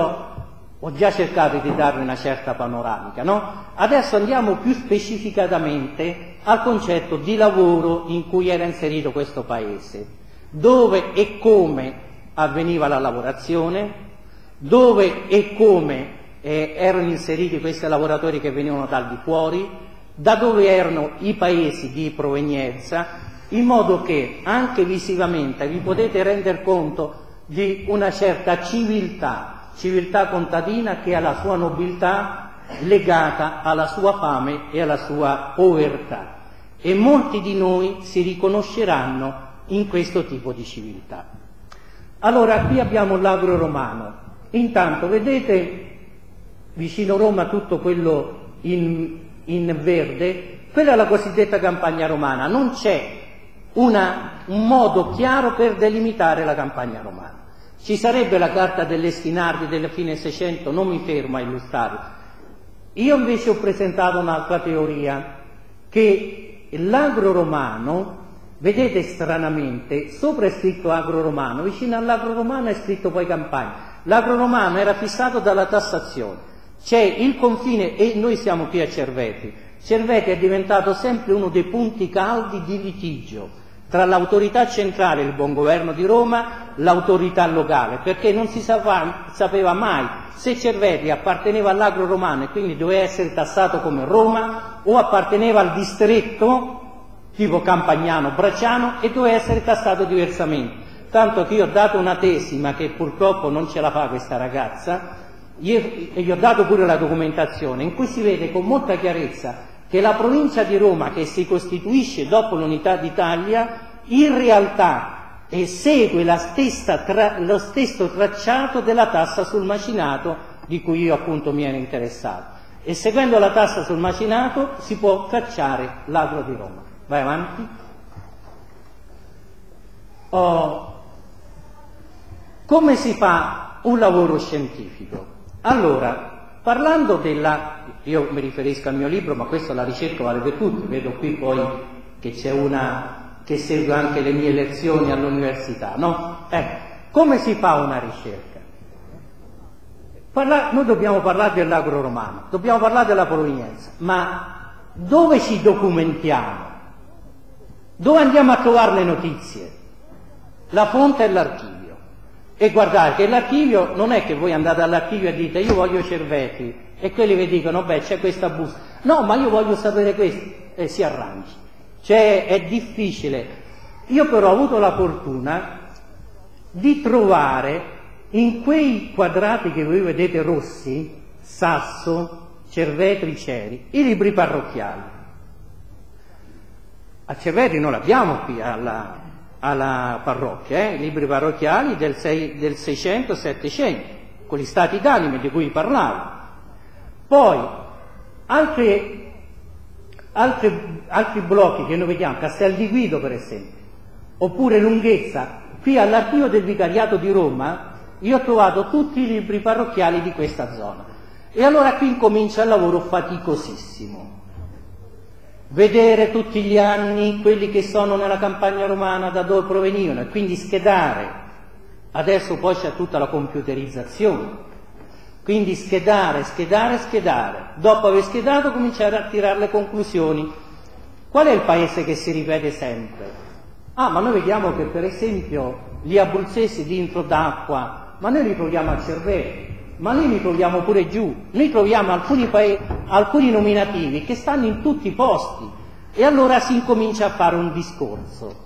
ho già cercato di darvi una certa panoramica, no? Adesso andiamo più specificatamente al concetto di lavoro in cui era inserito questo paese, dove e come avveniva la lavorazione, dove e come erano inseriti questi lavoratori che venivano dal di fuori, da dove erano i paesi di provenienza, in modo che anche visivamente vi potete rendere conto di una certa civiltà contadina che ha la sua nobiltà legata alla sua fame e alla sua povertà. E molti di noi si riconosceranno in questo tipo di civiltà. Allora, qui abbiamo l'agro romano. Intanto, vedete vicino Roma tutto quello in verde? Quella è la cosiddetta campagna romana. Non c'è un modo chiaro per delimitare la campagna romana. Ci sarebbe la carta delle Stinardi della fine 600, non mi fermo a illustrarla. Io invece ho presentato un'altra teoria, che l'agro romano, vedete stranamente, sopra è scritto agro romano, vicino all'agro romano è scritto poi campagna. L'agro romano era fissato dalla tassazione. C'è il confine, e noi siamo qui a Cervetri. Cervetri è diventato sempre uno dei punti caldi di litigio tra l'autorità centrale, il buon governo di Roma, l'autorità locale, perché non si sapeva mai se Cervetri apparteneva all'agro romano e quindi doveva essere tassato come Roma, o apparteneva al distretto tipo Campagnano, Bracciano, e doveva essere tassato diversamente. Tanto che io ho dato una tesi, ma che purtroppo non ce la fa questa ragazza, e gli ho dato pure la documentazione, in cui si vede con molta chiarezza che la provincia di Roma, che si costituisce dopo l'unità d'Italia, in realtà segue lo stesso tracciato della tassa sul macinato di cui io appunto mi ero interessato. E seguendo la tassa sul macinato si può cacciare l'agro di Roma. Vai avanti. Come si fa un lavoro scientifico? Allora, parlando io mi riferisco al mio libro, ma questa la ricerca vale per tutti, vedo qui poi che c'è una che segue anche le mie lezioni all'università, no? Come si fa una ricerca? Noi dobbiamo parlare dell'agro romano, dobbiamo parlare della provenienza, ma dove ci documentiamo? Dove andiamo a trovare le notizie? La fonte è l'archivio. E guardate che l'archivio non è che voi andate all'archivio e dite io voglio Cervetri e quelli vi dicono beh c'è questa busta, no ma io voglio sapere questo, e si arrangi. Cioè è difficile. Io però ho avuto la fortuna di trovare in quei quadrati che voi vedete rossi Sasso, Cervetri, Ceri, i libri parrocchiali. A Cervetri non l'abbiamo qui alla parrocchia, i libri parrocchiali del 600-700, con gli stati d'animo di cui parlavo. Poi altri blocchi che noi vediamo, Castel di Guido per esempio, oppure Lunghezza. Qui all'archivio del Vicariato di Roma io ho trovato tutti i libri parrocchiali di questa zona. E allora qui incomincia il lavoro faticosissimo. Vedere tutti gli anni quelli che sono nella campagna romana, da dove provenivano, e quindi schedare. Adesso poi c'è tutta la computerizzazione. Quindi schedare. Dopo aver schedato cominciare a tirare le conclusioni. Qual è il paese che si ripete sempre? Ma noi vediamo che per esempio gli abruzzesi di Intro d'Acqua, ma noi li troviamo a Cervetri, ma noi li troviamo pure giù, noi troviamo alcuni nominativi che stanno in tutti i posti, e allora si incomincia a fare un discorso.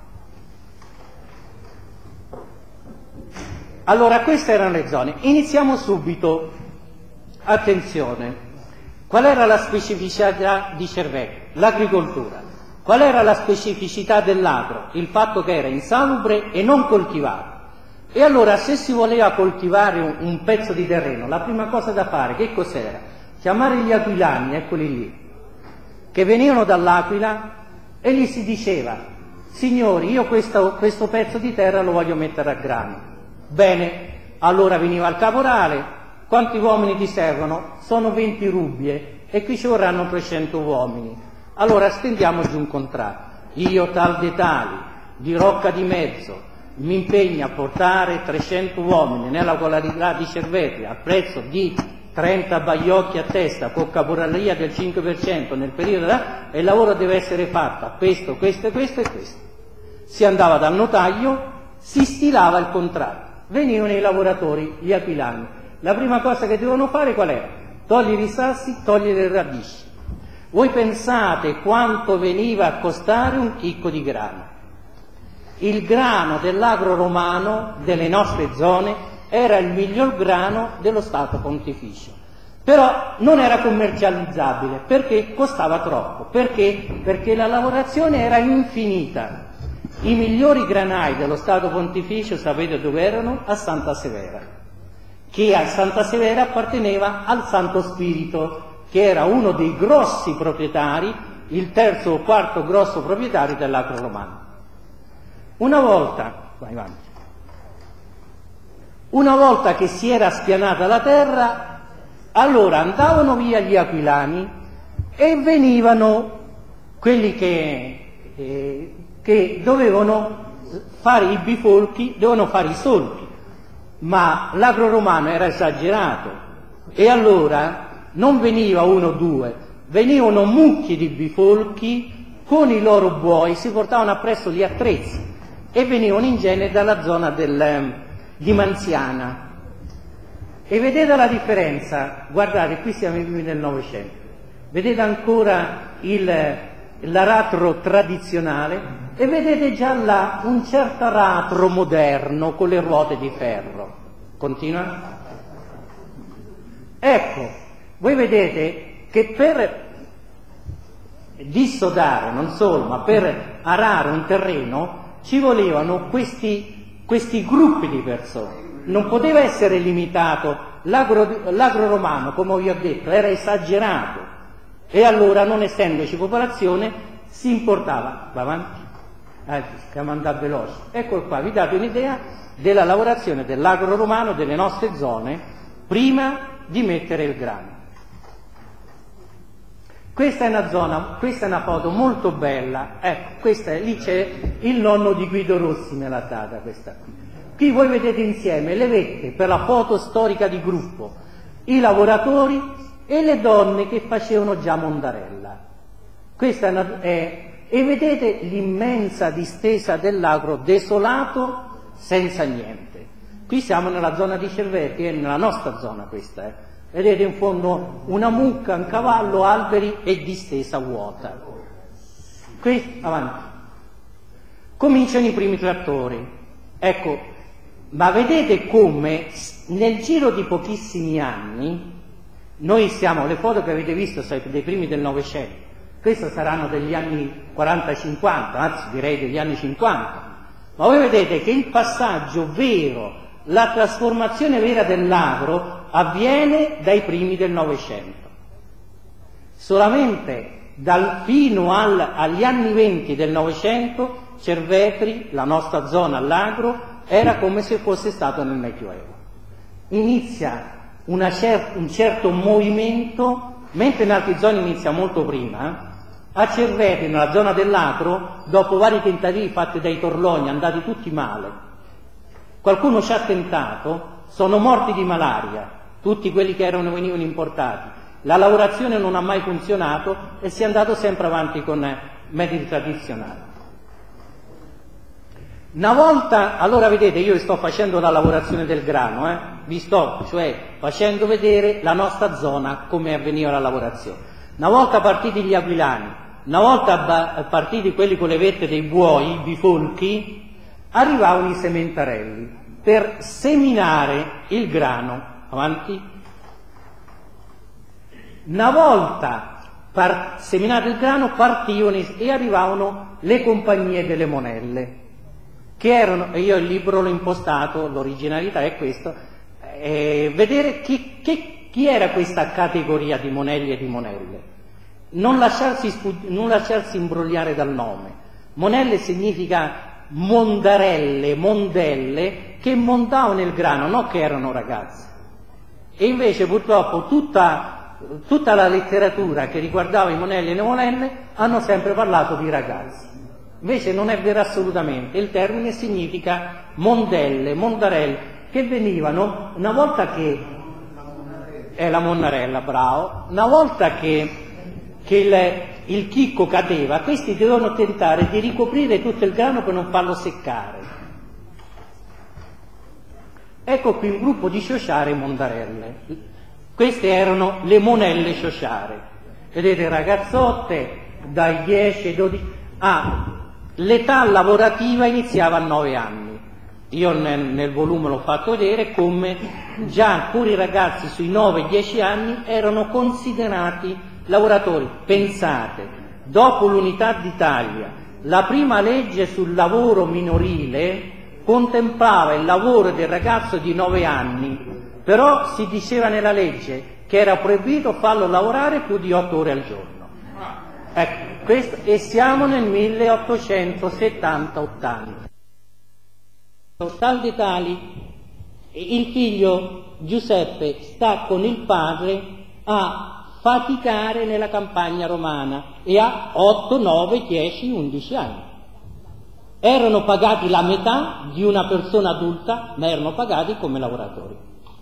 Allora queste erano le zone, iniziamo subito, attenzione, qual era la specificità di Cervetri? L'agricoltura. Qual era la specificità dell'agro? Il fatto che era insalubre e non coltivato. E allora se si voleva coltivare un pezzo di terreno, la prima cosa da fare che cos'era? Chiamare gli aquilani, eccoli lì, che venivano dall'Aquila, e gli si diceva: signori, io questo pezzo di terra lo voglio mettere a grano. Bene, allora veniva il caporale: quanti uomini ti servono? Sono 20 rubbie e qui ci vorranno 300 uomini. Allora stendiamo giù un contratto. Io tal dei tali, di Rocca di Mezzo, mi impegno a portare 300 uomini nella località di Cervetri al prezzo di 30 baiocchi a testa con caporaleria del 5% nel periodo e il lavoro deve essere fatto a questo. Si andava dal notaio, si stilava il contratto, venivano i lavoratori, gli aquilani. La prima cosa che devono fare qual era? Togliere i sassi, togliere le radici. Voi pensate quanto veniva a costare un chicco di grano? Il grano dell'agro romano, delle nostre zone, era il miglior grano dello Stato Pontificio. Però non era commercializzabile, perché costava troppo. Perché? Perché la lavorazione era infinita. I migliori granai dello Stato Pontificio, sapete dove erano? A Santa Severa. Che a Santa Severa apparteneva al Santo Spirito, che era uno dei grossi proprietari, il terzo o quarto grosso proprietario dell'agro romano. Una volta che si era spianata la terra, allora andavano via gli aquilani e venivano quelli che dovevano fare i bifolchi, dovevano fare i solchi, ma l'agro romano era esagerato e allora non veniva uno o due, venivano mucchi di bifolchi con i loro buoi, si portavano appresso gli attrezzi e venivano in genere dalla zona di Manziana. E vedete la differenza? Guardate, qui siamo nel Novecento, vedete ancora l'aratro tradizionale e vedete già là un certo aratro moderno con le ruote di ferro. Continua? Ecco, voi vedete che per dissodare, non solo, ma per arare un terreno ci volevano questi gruppi di persone. Non poteva essere limitato, l'agro romano, come vi ho detto, era esagerato e allora, non essendoci popolazione, si importava. Va avanti? Stiamo andando veloci. Ecco qua, vi date un'idea della lavorazione dell'agro romano delle nostre zone prima di mettere il grano. Questa è una foto molto bella, ecco, lì c'è il nonno di Guido Rossi, me l'ha data questa qui. Qui voi vedete insieme le vette per la foto storica di gruppo, i lavoratori e le donne che facevano già mondarella. E vedete l'immensa distesa dell'agro desolato senza niente. Qui siamo nella zona di Cervetri, è nella nostra zona questa, Vedete in fondo una mucca, un cavallo, alberi e distesa vuota. Qui, avanti. Cominciano i primi trattori. Ecco, ma vedete come nel giro di pochissimi anni le foto che avete visto sono dei primi del Novecento, queste saranno degli anni 40-50, anzi direi degli anni 50, ma voi vedete che il passaggio vero, la trasformazione vera dell'agro avviene dai primi del Novecento. Solamente fino agli anni 20 del Novecento Cervetri, la nostra zona all'agro, era come se fosse stato nel Medioevo. Inizia un certo movimento, mentre in altre zone inizia molto prima. A Cervetri, nella zona dell'agro, dopo vari tentativi fatti dai Torlogni, andati tutti male, qualcuno ci ha tentato, sono morti di malaria, tutti quelli che venivano importati. La lavorazione non ha mai funzionato e si è andato sempre avanti con metodi tradizionali. Una volta, allora vedete, io sto facendo la lavorazione del grano, vi sto cioè facendo vedere la nostra zona, come avveniva la lavorazione. Una volta partiti gli aquilani, una volta partiti quelli con le vette dei buoi, i bifolchi, arrivavano i sementarelli per seminare il grano. Avanti. Una volta seminato il grano partivano e arrivavano le compagnie delle monelle, che erano, e io il libro l'ho impostato, l'originalità è questo, vedere chi era questa categoria di monelli e di monelle. Non lasciarsi imbrogliare dal nome. Monelle significa mondelle, che montavano il grano, non che erano ragazzi. E invece purtroppo tutta la letteratura che riguardava i monelli e le monelle hanno sempre parlato di ragazzi. Invece non è vero assolutamente, il termine significa mondarelle, che venivano, una volta che è la monnarella, bravo, una volta che il chicco cadeva, questi dovevano tentare di ricoprire tutto il grano per non farlo seccare. Ecco qui un gruppo di sciosciare e mondarelle. Queste erano le monelle sciosciare. Vedete, ragazzotte dai 10 ai 12 l'età lavorativa iniziava a 9 anni. Io nel volume l'ho fatto vedere come già alcuni ragazzi sui 9-10 anni erano considerati lavoratori. Pensate, dopo l'unità d'Italia, la prima legge sul lavoro minorile contemplava il lavoro del ragazzo di 9 anni, però si diceva nella legge che era proibito farlo lavorare più di 8 ore al giorno. Ecco, e siamo nel 1870-80. Tal di tali, il figlio Giuseppe sta con il padre a faticare nella campagna romana e ha 8, 9, 10, 11 anni. Erano pagati la metà di una persona adulta, ma erano pagati come lavoratori.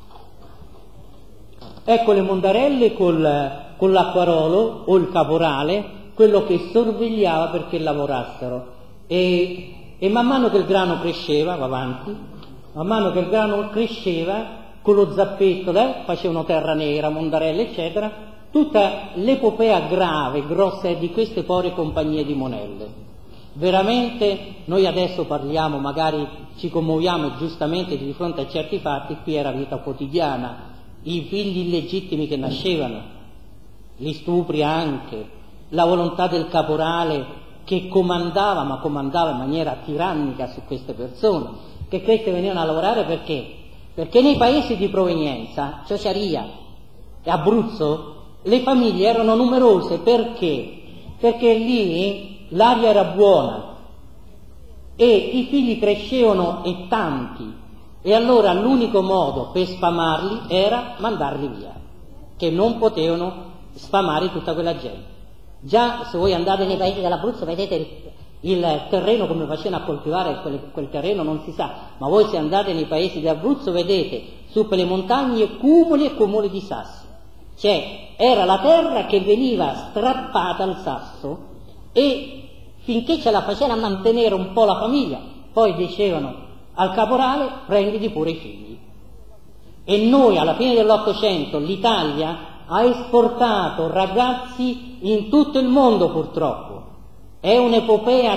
Ecco le mondarelle con l'acquarolo o il caporale, quello che sorvegliava perché lavorassero. E man mano che il grano cresceva, va avanti, man mano che il grano cresceva, con lo zappetto, facevano terra nera, mondarelle, eccetera, tutta l'epopea grave, grossa di queste povere compagnie di monelle. Veramente noi adesso parliamo, magari ci commuoviamo giustamente di fronte a certi fatti, qui era vita quotidiana, i figli illegittimi che nascevano, gli stupri anche, la volontà del caporale che comandava, ma comandava in maniera tirannica su queste persone, che queste venivano a lavorare perché? Perché nei paesi di provenienza, Ciociaria e Abruzzo, le famiglie erano numerose perché? Perché lì l'aria era buona e i figli crescevano e tanti, e allora l'unico modo per sfamarli era mandarli via, che non potevano sfamare tutta quella gente. Già se voi andate nei paesi dell'Abruzzo vedete il terreno come facevano a coltivare, quel terreno non si sa, ma voi se andate nei paesi dell'Abruzzo vedete su per le montagne cumuli e cumuli di sassi, cioè era la terra che veniva strappata al sasso e finché ce la facevano a mantenere un po' la famiglia, poi dicevano al caporale prenditi pure i figli. E noi alla fine dell'Ottocento l'Italia ha esportato ragazzi in tutto il mondo purtroppo. È un'epopea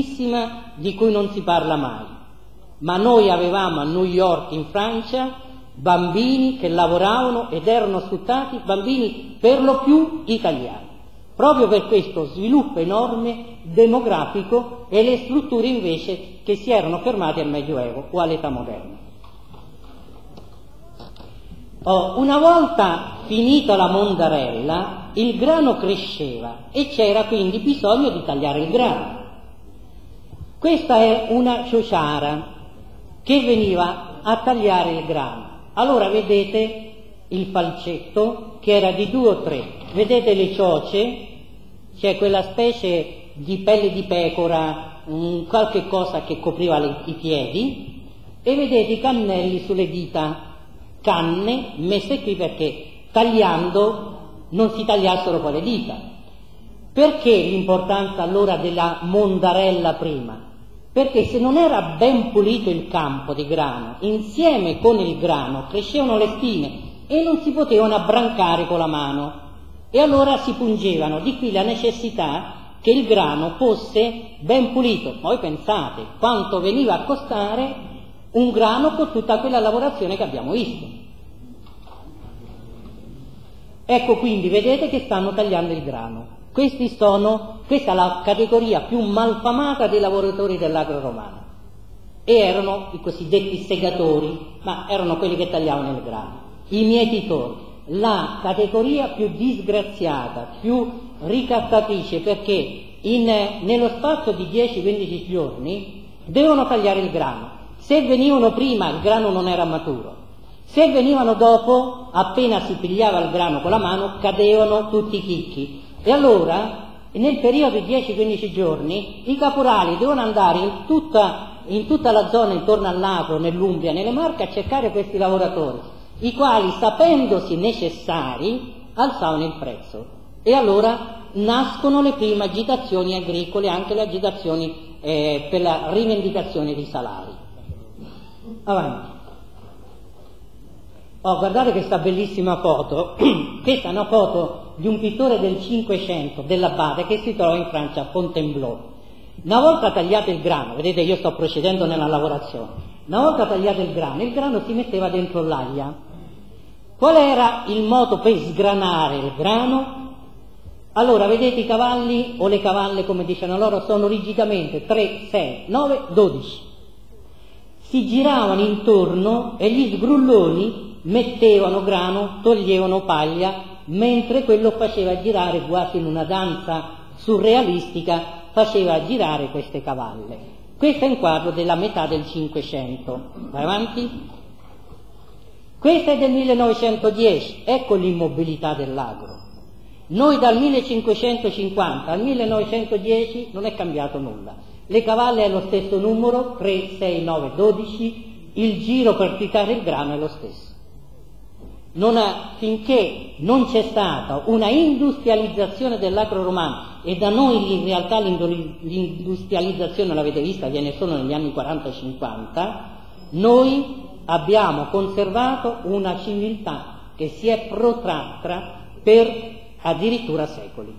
tristissima di cui non si parla mai. Ma noi avevamo a New York in Francia bambini che lavoravano ed erano sfruttati, bambini per lo più italiani, proprio per questo sviluppo enorme demografico e le strutture invece che si erano fermate al Medioevo o all'età moderna. Una volta finita la mondarella, il grano cresceva e c'era quindi bisogno di tagliare il grano. Questa è una ciociara che veniva a tagliare il grano. Allora vedete il falcetto che era di 2 o 3, vedete le cioce, c'è quella specie di pelle di pecora, qualche cosa che copriva i piedi, e vedete i cannelli sulle dita, canne messe qui perché tagliando non si tagliassero poi le dita. Perché l'importanza allora della mondarella prima? Perché se non era ben pulito il campo di grano, insieme con il grano crescevano le spine e non si potevano abbrancare con la mano, e allora si pungevano. Di qui la necessità che il grano fosse ben pulito. Voi pensate quanto veniva a costare un grano con tutta quella lavorazione che abbiamo visto. Ecco, quindi vedete che stanno tagliando il grano. Questa è la categoria più malfamata dei lavoratori dell'agro romano, e erano i cosiddetti segatori, ma erano quelli che tagliavano il grano, i mietitori, la categoria più disgraziata, più ricattatrice, perché nello spazio di 10-15 giorni devono tagliare il grano. Se venivano prima il grano non era maturo, se venivano dopo, appena si pigliava il grano con la mano, cadevano tutti i chicchi. E allora, nel periodo di 10-15 giorni, i caporali devono andare in tutta la zona intorno al lago, nell'Umbria, nelle Marche, a cercare questi lavoratori, i quali, sapendosi necessari, alzavano il prezzo. E allora nascono le prime agitazioni agricole, anche le agitazioni per la rivendicazione dei salari. Avanti. Guardate questa bellissima foto. Questa è una foto di un pittore del Cinquecento, dell'Abate, che si trova in Francia, a Fontainebleau. Una volta tagliato il grano, vedete, io sto procedendo nella lavorazione, una volta tagliato il grano si metteva dentro l'aglia. Qual era il modo per sgranare il grano? Allora, vedete, i cavalli, o le cavalle come dicono loro, sono rigidamente 3, 6, 9, 12. Si giravano intorno e gli sgrulloni mettevano grano, toglievano paglia, mentre quello faceva girare, quasi in una danza surrealistica, faceva girare queste cavalle. Questo è un quadro della metà del Cinquecento. Vai avanti. Questo è del 1910, ecco l'immobilità dell'agro. Noi dal 1550 al 1910 non è cambiato nulla. Le cavalle è lo stesso numero, 3, 6, 9, 12, il giro per piccare il grano è lo stesso. Finché non c'è stata una industrializzazione dell'agro romano, e da noi in realtà l'industrializzazione, l'avete vista, avviene solo negli anni 40-50, noi abbiamo conservato una civiltà che si è protratta per addirittura secoli.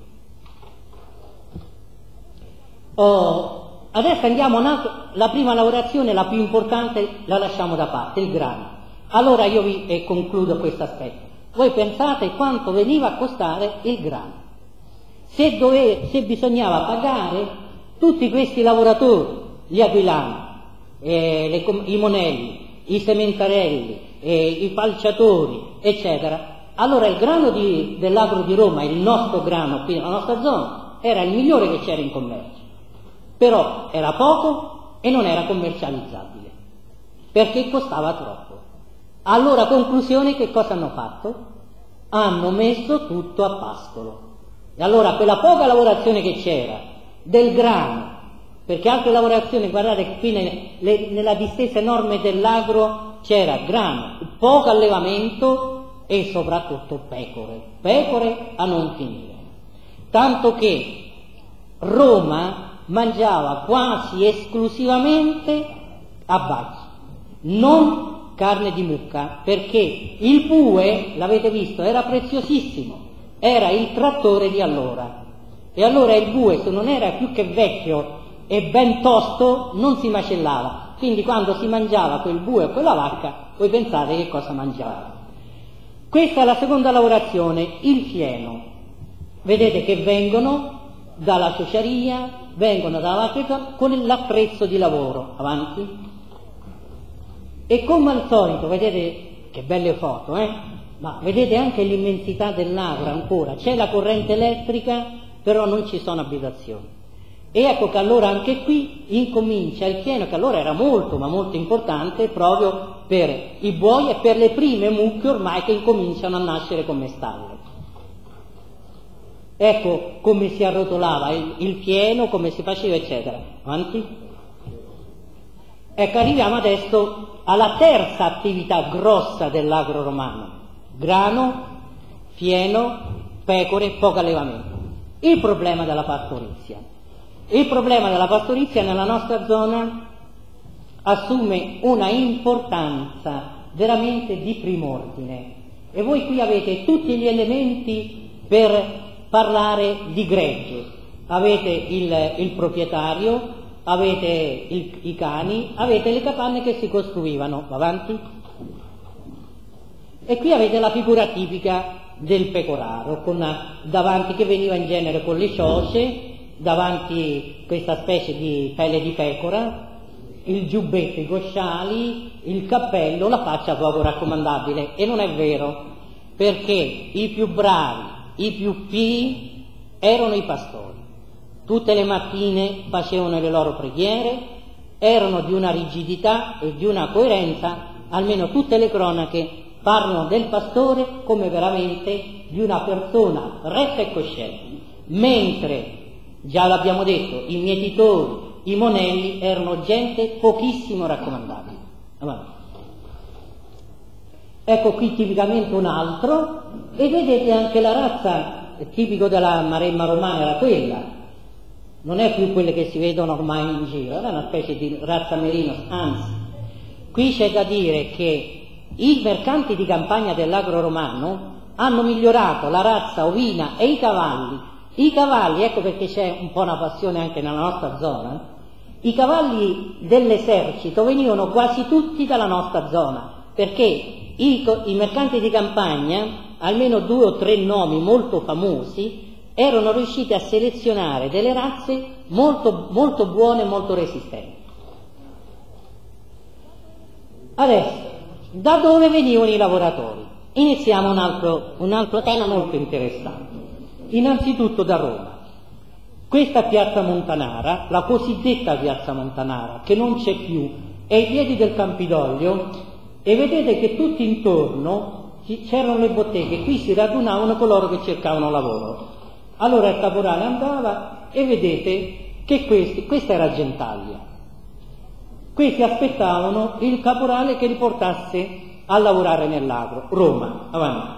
Adesso andiamo la prima lavorazione, la più importante, la lasciamo da parte, il grano. Allora io vi concludo questo aspetto. Voi pensate quanto veniva a costare il grano. Se bisognava pagare tutti questi lavoratori, gli aquilani, i monelli, i sementarelli, i falciatori, eccetera, allora il grano dell'agro di Roma, il nostro grano qui nella nostra zona, era il migliore che c'era in commercio. Però era poco e non era commercializzabile, perché costava troppo. Allora, conclusione, che cosa hanno fatto? Hanno messo tutto a pascolo. E allora quella poca lavorazione che c'era del grano, perché altre lavorazioni, guardate qui nella distesa enorme dell'agro c'era grano, poco allevamento e soprattutto pecore a non finire. Tanto che Roma mangiava quasi esclusivamente abbacchi, non carne di mucca, perché il bue, l'avete visto, era preziosissimo, era il trattore di allora. E allora il bue, se non era più che vecchio e ben tosto non si macellava, quindi quando si mangiava quel bue o quella vacca, voi pensate che cosa mangiava. Questa è la seconda lavorazione, il fieno. Vedete che vengono dalla ciociaria, vengono dall'Africa con l'attrezzo di lavoro, avanti. E come al solito, vedete che belle foto, ma vedete anche l'immensità dell'agro ancora, c'è la corrente elettrica, però non ci sono abitazioni. E ecco che allora anche qui incomincia il fieno, che allora era molto, ma molto importante proprio per i buoi e per le prime mucche ormai che incominciano a nascere come stalle. Ecco come si arrotolava il fieno, come si faceva, eccetera. Avanti. Ecco, arriviamo adesso alla terza attività grossa dell'agro romano: grano, fieno, pecore, poco allevamento. Il problema della pastorizia. Il problema della pastorizia nella nostra zona assume una importanza veramente di prim'ordine, e voi qui avete tutti gli elementi per parlare di gregge. Avete il proprietario, avete i cani, avete le capanne che si costruivano. Avanti. E qui avete la figura tipica del pecoraro, con davanti, che veniva in genere con le ciosce, davanti questa specie di pelle di pecora, il giubbetto, i gosciali, il cappello, la faccia poco raccomandabile. E non è vero, perché i più bravi, i più pii erano i pastori. Tutte le mattine facevano le loro preghiere, erano di una rigidità e di una coerenza, almeno tutte le cronache parlano del pastore come veramente di una persona retta e cosciente, mentre, già l'abbiamo detto, i mietitori, i monelli erano gente pochissimo raccomandabile. Avanti. Ecco qui tipicamente un altro, e vedete anche la razza tipico della Maremma romana era quella, non è più quelle che si vedono ormai in giro, era una specie di razza merino, anzi, qui c'è da dire che i mercanti di campagna dell'agro romano hanno migliorato la razza ovina e i cavalli. I cavalli, ecco perché c'è un po' una passione anche nella nostra zona, i cavalli dell'esercito venivano quasi tutti dalla nostra zona, perché i mercanti di campagna, almeno 2 o 3 nomi molto famosi, erano riusciti a selezionare delle razze molto, molto buone e molto resistenti. Adesso, da dove venivano i lavoratori? Iniziamo un altro tema molto interessante. Innanzitutto da Roma. Questa piazza Montanara, la cosiddetta piazza Montanara, che non c'è più, è ai piedi del Campidoglio, e vedete che tutti intorno c'erano le botteghe, qui si radunavano coloro che cercavano lavoro. Allora il caporale andava e vedete che questa era Gentaglia. Questi aspettavano il caporale che li portasse a lavorare nell'agro. Roma, avanti.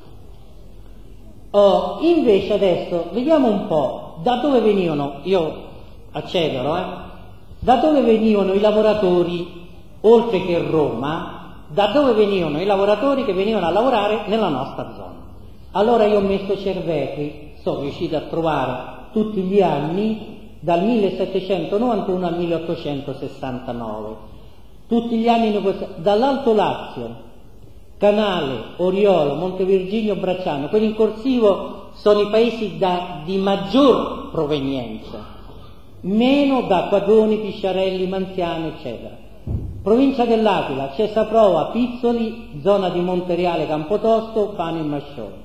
Invece adesso vediamo un po' da dove venivano, io accelero, da dove venivano i lavoratori, oltre che Roma, da dove venivano i lavoratori che venivano a lavorare nella nostra zona. Allora io ho messo Cervetri, sono riuscito a trovare tutti gli anni, dal 1791 al 1869, tutti gli anni dall'Alto Lazio, Canale, Oriolo, Montevirginio, Bracciano, quelli in corsivo sono i paesi di maggior provenienza, meno da Quadoni, Pisciarelli, Manziano, eccetera. Provincia dell'Aquila, Cesaprova, Pizzoli, zona di Montereale, Campotosto, Fano e Mascione.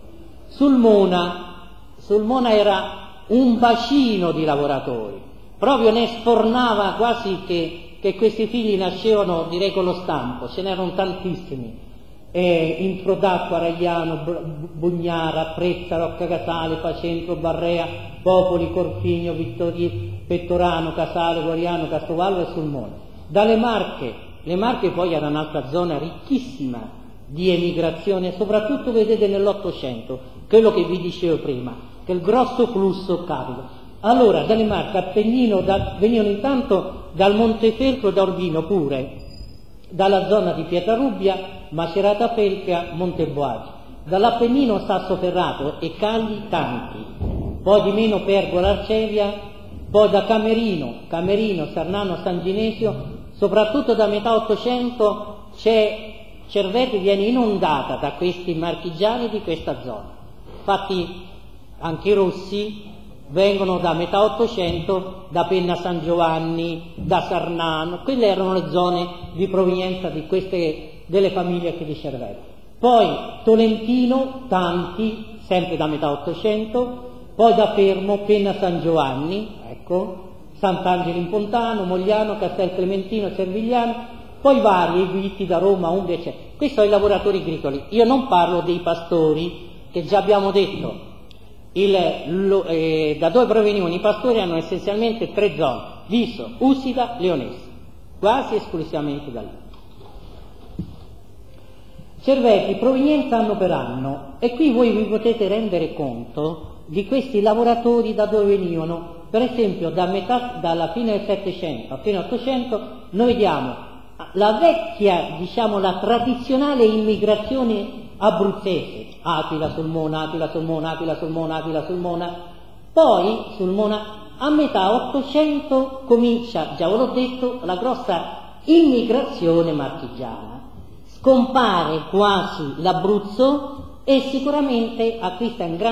Sulmona era un bacino di lavoratori, proprio ne sfornava quasi che questi figli nascevano, direi, con lo stampo, ce n'erano tantissimi. Infrodacqua, Ragliano, Bugnara, Prezza, Roccacasale, Facentro, Barrea, Popoli, Corpigno, Vittorio, Pettorano, Casale, Guariano, Castovallo e Sulmona. Dalle Marche, le Marche poi era un'altra zona ricchissima di emigrazione, soprattutto vedete nell'Ottocento, quello che vi dicevo prima, che il grosso flusso capita. Allora dalle Marche, Appennino, venivano intanto dal Montefeltro, da Urbino pure, dalla zona di Pietrarubbia, Macerata Felca, Monteboaggio, dall'Appennino Sassoferrato e Cagli tanti, poi di meno Pergola, Arcevia, poi da Camerino, Sarnano, San Ginesio, soprattutto da metà Ottocento Cerveteri viene inondata da questi marchigiani di questa zona. Infatti anche i rossi vengono da metà Ottocento, da Penna San Giovanni, da Sarnano, quelle erano le zone di provenienza di delle famiglie di Cerveteri. Poi Tolentino, tanti, sempre da metà Ottocento, poi da Fermo, Penna San Giovanni, ecco, Sant'Angelo in Pontano, Mogliano, Castel Clementino, Servigliano, poi vari Viti da Roma, Umbria, eccetera. Questi sono i lavoratori agricoli. Io non parlo dei pastori, che già abbiamo detto, da dove provenivano i pastori erano essenzialmente 3 zone: Visso, Usida, Leonese, quasi esclusivamente da lì. Cerveteri, provenienza anno per anno, e qui voi vi potete rendere conto di questi lavoratori da dove venivano. Per esempio dalla fine del Settecento a fine Ottocento noi vediamo la vecchia, diciamo la tradizionale immigrazione abruzzese, Aquila, Sulmona, Aquila, Sulmona, Aquila, Sulmona, Aquila, Sulmona. Poi Sulmona, a metà Ottocento comincia, già ve l'ho detto, la grossa immigrazione marchigiana. Scompare quasi l'Abruzzo e sicuramente acquista un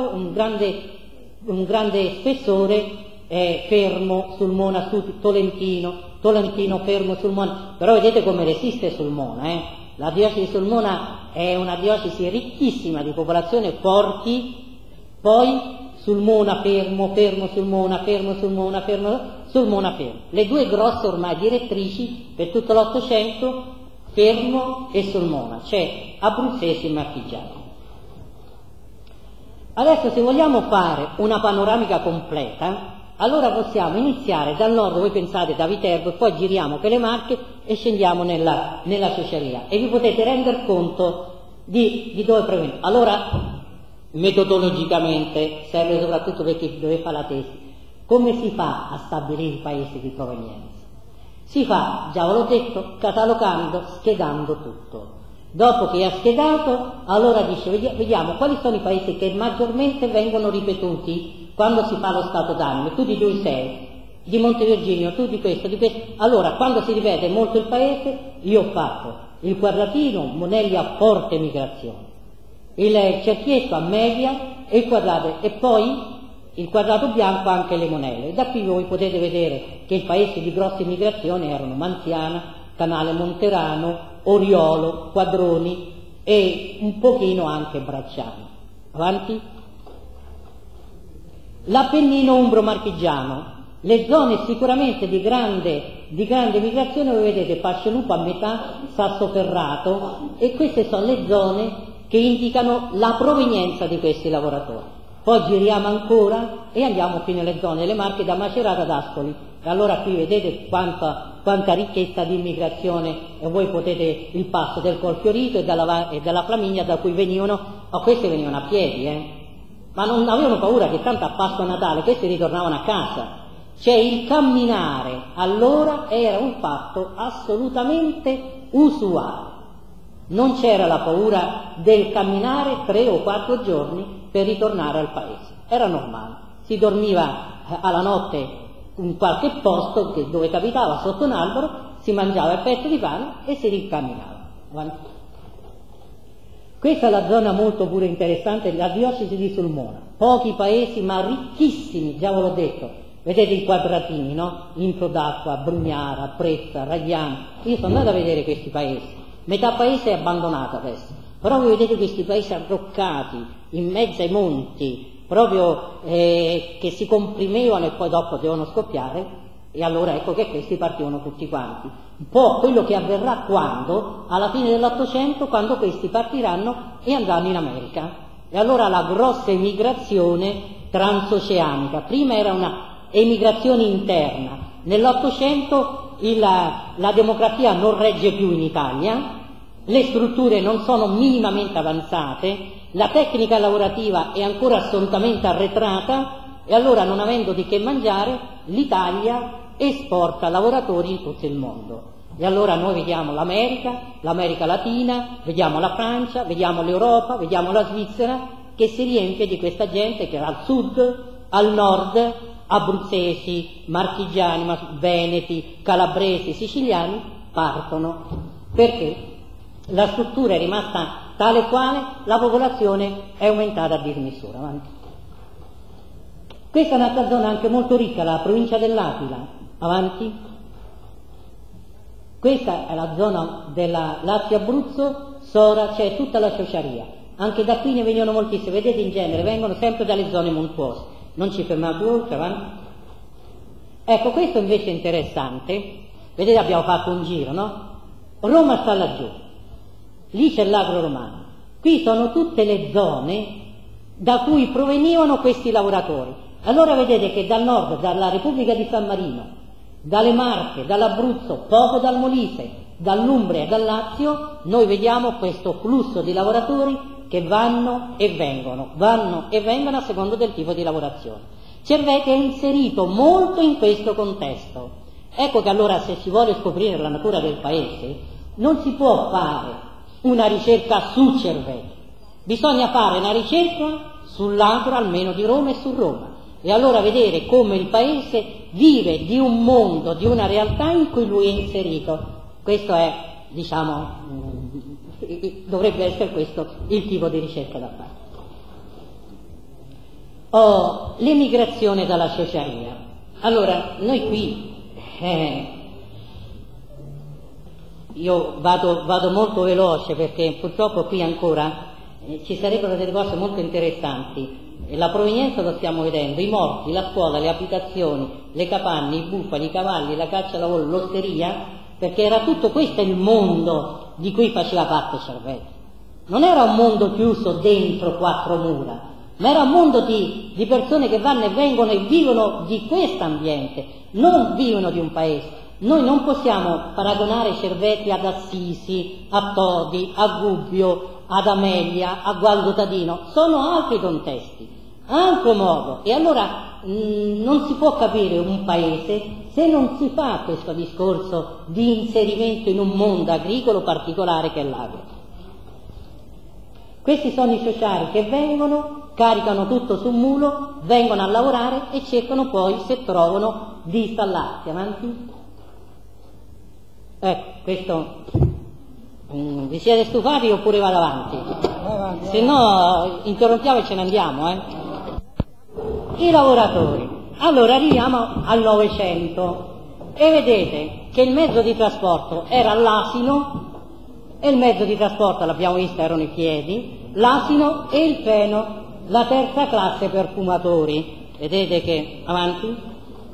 grande spessore Fermo, Sulmona, Tolentino, Fermo, Sulmona. Però vedete come resiste Sulmona, La diocesi di Sulmona è una diocesi ricchissima di popolazione forti, poi Sulmona, Fermo, Sulmona, Sulmona, Fermo. Le due grosse ormai direttrici per tutto l'Ottocento, Fermo e Sulmona, cioè abruzzesi e marchigiani. Adesso se vogliamo fare una panoramica completa, allora possiamo iniziare dal nord, voi pensate da Viterbo, e poi giriamo per le Marche e scendiamo nella Ciociaria, e vi potete rendere conto di dove proviene. Allora, metodologicamente, serve soprattutto per chi deve fare la tesi, come si fa a stabilire i paesi di provenienza? Si fa, già ve l'ho detto, catalogando, schedando tutto. Dopo che ha schedato, allora dice, vediamo quali sono i paesi che maggiormente vengono ripetuti quando si fa lo stato d'animo. Tu di dove sei? Di Montevirginio, tu di questo, di questo. Allora, quando si ripete molto il paese, io ho fatto il quadratino, Monelli a forte migrazione, il cerchietto a media e il quadrato, e poi il quadrato bianco anche le monelle. Da qui voi potete vedere che i paesi di grosse migrazioni erano Manziana, Canale Monterano, Oriolo, Quadroni e un pochino anche Bracciano. Avanti. L'Appennino umbro-marchigiano, le zone sicuramente di grande migrazione, voi vedete Pascelupo a metà, Sassoferrato, e queste sono le zone che indicano la provenienza di questi lavoratori. Poi giriamo ancora e andiamo fino alle zone delle Marche, da Macerata ad Ascoli, e allora qui vedete quanta ricchezza di immigrazione, e voi potete il passo del Colfiorito e della Flaminia, da cui venivano, questi venivano a piedi, ma non avevano paura, che tanto a Pasqua Natale questi ritornavano a casa. Cioè il camminare allora era un fatto assolutamente usuale. Non c'era la paura del camminare 3 o 4 giorni per ritornare al paese, era normale. Si dormiva alla notte in qualche posto dove capitava, sotto un albero, si mangiava il pezzo di pane e si ricamminava. Questa è la zona molto pure interessante, la diocesi di Sulmona. Pochi paesi ma ricchissimi, già ve l'ho detto. Vedete i quadratini, no? Intro d'Acqua, Brugnara, Prezza, Ragliano. Io sono andato a vedere questi paesi. Metà paese è abbandonato adesso, però voi vedete questi paesi arroccati in mezzo ai monti, proprio che si comprimevano e poi dopo devono scoppiare, e allora ecco che questi partivano tutti quanti. Un po' quello che avverrà quando, alla fine dell'Ottocento, quando questi partiranno e andranno in America. E allora la grossa emigrazione transoceanica, prima era una emigrazione interna, nell'Ottocento la demografia non regge più in Italia, le strutture non sono minimamente avanzate, la tecnica lavorativa è ancora assolutamente arretrata, e allora, non avendo di che mangiare, l'Italia esporta lavoratori in tutto il mondo. E allora noi vediamo l'America Latina, vediamo la Francia, vediamo l'Europa, vediamo la Svizzera, che si riempie di questa gente che al sud, al nord, abruzzesi, marchigiani, veneti, calabresi, siciliani partono. Perché? La struttura è rimasta tale e quale, la popolazione è aumentata a dismisura. Avanti. Questa è un'altra zona anche molto ricca, la provincia dell'Aquila. Avanti. Questa è la zona della Lazio-Abruzzo, Sora, c'è tutta la ciociaria. Anche da qui ne vengono moltissime, vedete, in genere vengono sempre dalle zone montuose. Non ci fermiamo più oltre, avanti. Ecco, questo invece è interessante. Vedete, abbiamo fatto un giro, no? Roma sta laggiù, lì c'è l'agro romano. Qui sono tutte le zone da cui provenivano questi lavoratori. Allora vedete che dal nord, dalla Repubblica di San Marino, dalle Marche, dall'Abruzzo, poco dal Molise, dall'Umbria e dal Lazio, noi vediamo questo flusso di lavoratori che vanno e vengono a secondo del tipo di lavorazione. Cervete è inserito molto in questo contesto. Ecco che allora, se si vuole scoprire la natura del paese, non si può fare una ricerca su Cervete, bisogna fare una ricerca sull'agro almeno di Roma e su Roma, e allora vedere come il paese vive di un mondo, di una realtà in cui lui è inserito. Questo è, diciamo, dovrebbe essere questo il tipo di ricerca da fare. L'emigrazione dalla ciociaria. Allora, noi qui io vado molto veloce perché purtroppo qui ancora ci sarebbero delle cose molto interessanti. La provenienza lo stiamo vedendo, i morti, la scuola, le abitazioni, le capanne, i bufali, i cavalli, la caccia al lavoro, l'osteria, perché era tutto questo il mondo di cui faceva parte Cervete. Non era un mondo chiuso dentro quattro mura, ma era un mondo di persone che vanno e vengono e vivono di questo ambiente, non vivono di un paese. Noi non possiamo paragonare Cerveti ad Assisi, a Todi, a Gubbio, ad Amelia, a Gualdo Tadino, sono altri contesti, altro modo. E allora non si può capire un paese se non si fa questo discorso di inserimento in un mondo agricolo particolare che è l'agro. Questi sono i sociari che vengono, caricano tutto su un mulo, vengono a lavorare e cercano poi, se trovano, di installarsi. Avanti. Ecco, questo vi siete stufati oppure vado avanti? Se no interrompiamo e ce ne andiamo. I lavoratori. Allora arriviamo al Novecento e vedete che il mezzo di trasporto era l'asino, e il mezzo di trasporto, l'abbiamo visto, erano i piedi, l'asino e il treno, la terza classe per fumatori. Vedete che avanti?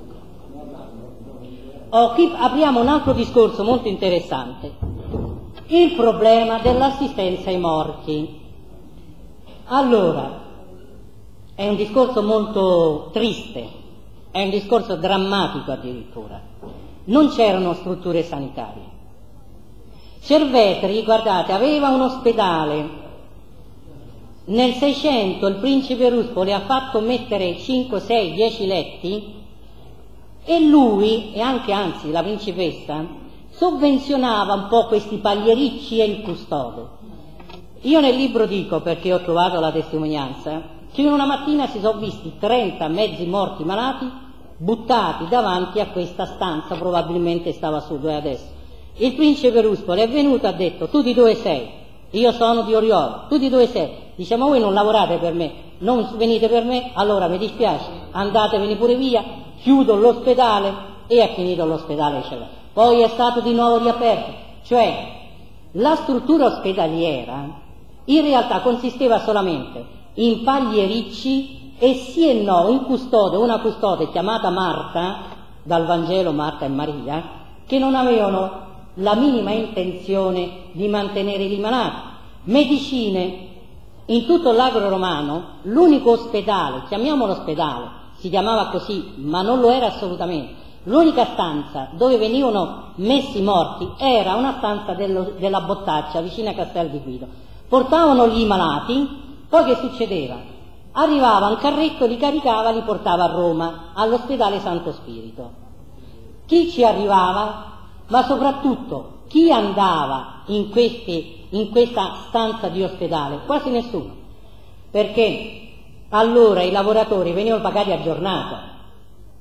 Qui apriamo un altro discorso molto interessante, il problema dell'assistenza ai morti. Allora, è un discorso molto triste, è un discorso drammatico addirittura. Non c'erano strutture sanitarie. Cervetri, guardate, aveva un ospedale. Nel 600 il principe Ruspoli ha fatto mettere 5, 6, 10 letti e lui, e anche anzi la principessa, sovvenzionava un po' questi pagliericci e il custode. Io nel libro dico, perché ho trovato la testimonianza, che in una mattina si sono visti 30 mezzi morti malati buttati davanti a questa stanza, probabilmente stava su dove adesso. Il principe Ruspoli è venuto e ha detto: tu di dove sei? Io sono di Oriolo. Tu di dove sei? Dice: ma voi non lavorate per me, non venite per me, allora mi dispiace, andatevene pure via, chiudo l'ospedale, e è finito l'ospedale. Poi è stato di nuovo riaperto. Cioè la struttura ospedaliera in realtà consisteva solamente in pagliericci e sì e no, un custode, una custode chiamata Marta, dal Vangelo Marta e Maria, che non avevano la minima intenzione di mantenere i malati. Medicine. In tutto l'agro romano l'unico ospedale, chiamiamolo ospedale, si chiamava così, ma non lo era assolutamente, l'unica stanza dove venivano messi morti era una stanza della Bottaccia, vicino a Castel di Guido. Portavano gli malati, poi che succedeva? Arrivava un carretto, li caricava, li portava a Roma, all'ospedale Santo Spirito. Chi ci arrivava? Ma soprattutto chi andava in questa stanza di ospedale? Quasi nessuno, perché allora i lavoratori venivano pagati a giornata,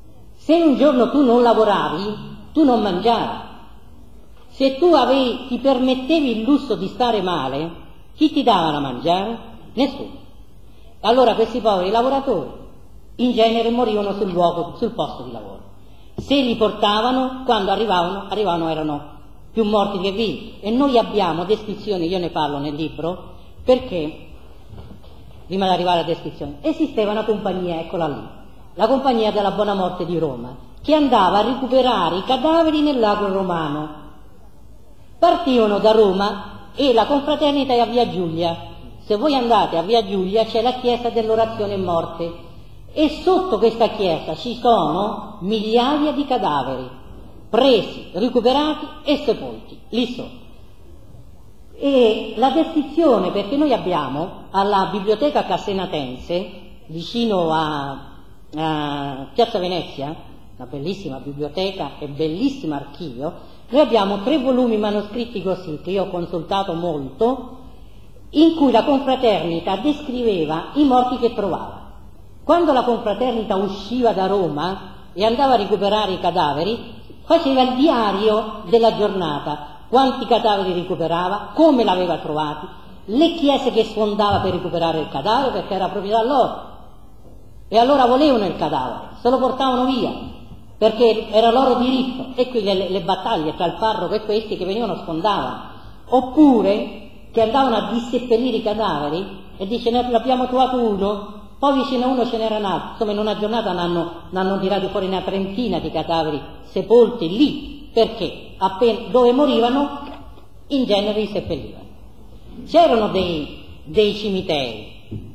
Se un giorno tu non lavoravi, tu non mangiavi. Se tu ti permettevi il lusso di stare male, chi ti dava da mangiare? Nessuno. Allora questi poveri lavoratori in genere morivano sul posto di lavoro. Se li portavano, quando arrivavano erano più morti che vivi. E noi abbiamo descrizioni, io ne parlo nel libro, perché, prima di arrivare alla descrizione, esisteva una compagnia, eccola lì, la compagnia della Buona Morte di Roma, che andava a recuperare i cadaveri nel lago romano. Partivano da Roma e la confraternita è a Via Giulia. Se voi andate a Via Giulia c'è la chiesa dell'Orazione Morte e sotto questa chiesa ci sono migliaia di cadaveri presi, recuperati e sepolti, lì sotto. E la descrizione, perché noi abbiamo alla Biblioteca Cassenatense, vicino a Piazza Venezia, una bellissima biblioteca e bellissimo archivio, noi abbiamo 3 volumi manoscritti così, che io ho consultato molto, in cui la confraternita descriveva i morti che trovava. Quando la confraternita usciva da Roma e andava a recuperare i cadaveri, faceva il diario della giornata, quanti cadaveri recuperava, come l'aveva trovati, le chiese che sfondava per recuperare il cadavere, perché era proprietà loro. E allora volevano il cadavere, se lo portavano via, perché era loro diritto. E qui le battaglie tra il parroco e questi che venivano sfondavano. Oppure che andavano a disseppellire i cadaveri e dice ne abbiamo trovato uno, poi vicino a uno ce n'era un altro. Insomma, in una giornata ne hanno tirato fuori una trentina di cadaveri sepolti lì, perché dove morivano in genere li seppellivano. C'erano dei cimiteri.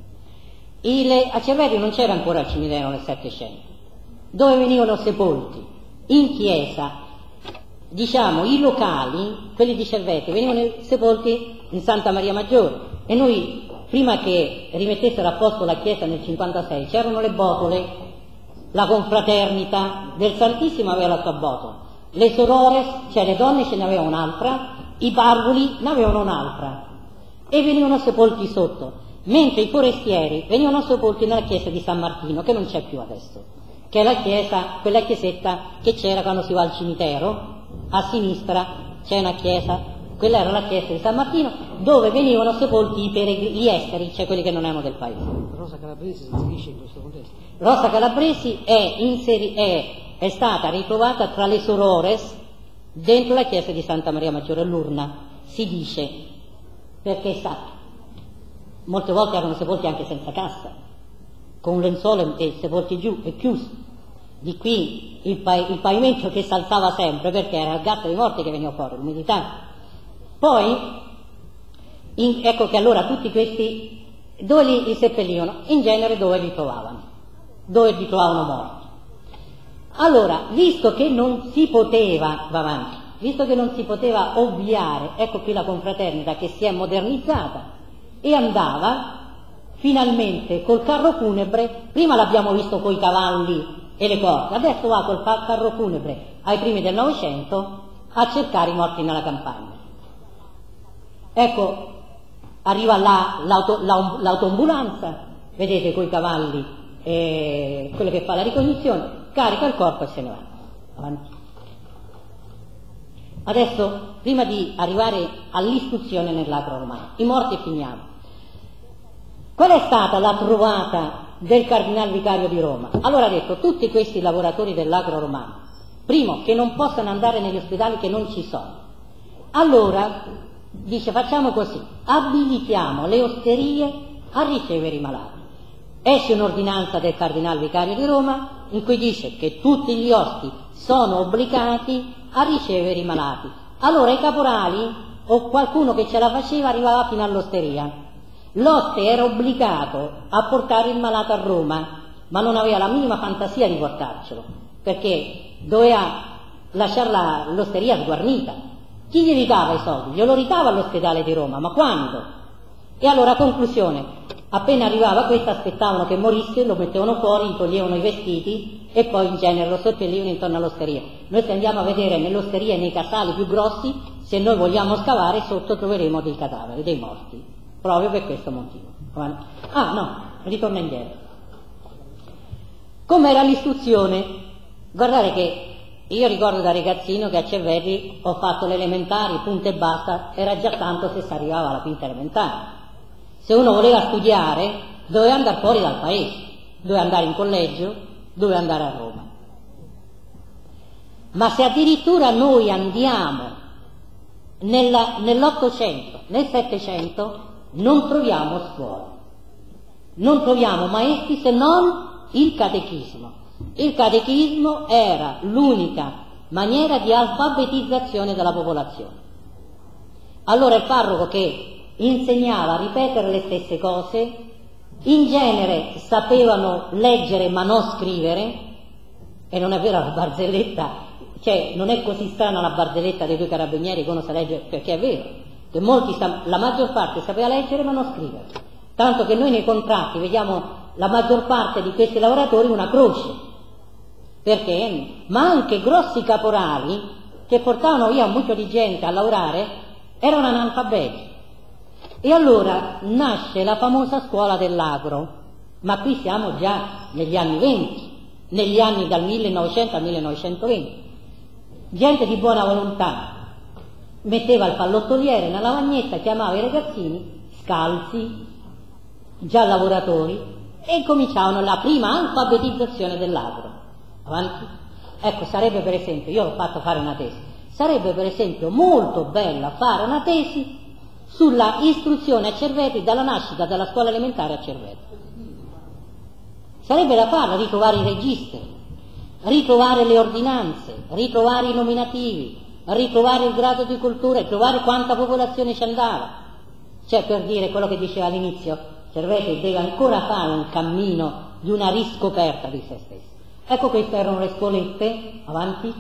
A Cerveteri non c'era ancora il cimitero nel Settecento, dove venivano sepolti in chiesa, diciamo i locali, quelli di Cerveteri, venivano sepolti in Santa Maria Maggiore. E noi, prima che rimettessero a posto la chiesa nel 56, c'erano le botole, la confraternita del Santissimo aveva la sua botola, le sorores, cioè le donne ce ne avevano un'altra, i parvuli ne avevano un'altra e venivano sepolti sotto, mentre i forestieri venivano sepolti nella chiesa di San Martino, che non c'è più adesso, che è la chiesa, quella chiesetta che c'era quando si va al cimitero, a sinistra c'è una chiesa, quella era la chiesa di San Martino, dove venivano sepolti gli esteri, cioè quelli che non erano del paese. Rosa Calabresi si inserisce in questo contesto. Rosa Calabresi è stata ritrovata tra le sorores dentro la chiesa di Santa Maria Maggiore, l'urna, si dice, perché molte volte erano sepolti anche senza cassa, con un lenzuolo e sepolti giù e chiusi. Di qui il pavimento che saltava sempre, perché era il gatto di morte che veniva fuori, l'umidità. Poi, ecco che allora tutti questi, dove li seppellivano? In genere dove li trovavano morti. Allora, visto che non si poteva, visto che non si poteva ovviare, ecco qui la confraternita che si è modernizzata e andava finalmente col carro funebre, prima l'abbiamo visto coi cavalli e le corde, adesso va col carro funebre ai primi del Novecento a cercare i morti nella campagna. Ecco, arriva l'autoambulanza, vedete coi cavalli, quello che fa la ricognizione, carica il corpo e se ne va. Avanti. Adesso, prima di arrivare all'istruzione nell'agro romano, i morti e finiamo. Qual è stata la trovata del cardinal vicario di Roma? Allora ha detto, tutti questi lavoratori dell'agro romano, primo, che non possano andare negli ospedali che non ci sono. Allora dice, facciamo così, abilitiamo le osterie a ricevere i malati. Esce un'ordinanza del cardinal vicario di Roma in cui dice che tutti gli osti sono obbligati a ricevere i malati. Allora i caporali o qualcuno che ce la faceva arrivava fino all'osteria. L'oste era obbligato a portare il malato a Roma, ma non aveva la minima fantasia di portarcelo, perché doveva lasciare l'osteria sguarnita. Chi gli ridava i soldi? Glielo ridava all'ospedale di Roma, ma quando? E allora, conclusione, appena arrivava questo aspettavano che morisse, lo mettevano fuori, gli toglievano i vestiti e poi in genere lo seppellivano intorno all'osteria. Noi se andiamo a vedere nell'osteria, nei casali più grossi, se noi vogliamo scavare sotto troveremo dei cadaveri, dei morti, proprio per questo motivo. Ritorno indietro. Com'era l'istruzione Guardate che io ricordo da ragazzino che a Cervetri ho fatto le elementari, punto e basta, era già tanto se si arrivava alla quinta elementare. Se uno voleva studiare doveva andare fuori dal paese, doveva andare in collegio, doveva andare a Roma. Ma se addirittura noi andiamo nell'Ottocento, nel Settecento, non troviamo scuole, non troviamo maestri se non il catechismo. Il catechismo era l'unica maniera di alfabetizzazione della popolazione. Allora il parroco che insegnava a ripetere le stesse cose, in genere sapevano leggere ma non scrivere, e non è vero la barzelletta, cioè non è così strana la barzelletta dei due carabinieri che uno sa leggere, perché è vero, che la maggior parte sapeva leggere ma non scrivere, tanto che noi nei contratti vediamo la maggior parte di questi lavoratori una croce, perché? Ma anche grossi caporali che portavano via un mucchio di gente a lavorare erano analfabeti. E allora nasce la famosa scuola dell'agro, ma qui siamo già negli anni 20, negli anni dal 1900 al 1920. Gente di buona volontà metteva il pallottoliere nella lavagnetta, chiamava i ragazzini scalzi, già lavoratori, e cominciavano la prima alfabetizzazione dell'agro. Avanti? Ecco, sarebbe per esempio, io l'ho fatto fare una tesi, sarebbe per esempio molto bella fare una tesi sulla istruzione a Cervetri dalla nascita della scuola elementare a Cervetri. Sarebbe da farla, ritrovare i registri, ritrovare le ordinanze, ritrovare i nominativi, ritrovare il grado di cultura, ritrovare quanta popolazione ci andava. Cioè, per dire quello che diceva all'inizio, Cervetri deve ancora fare un cammino di una riscoperta di se stesso. Ecco, queste erano le scuolette, avanti.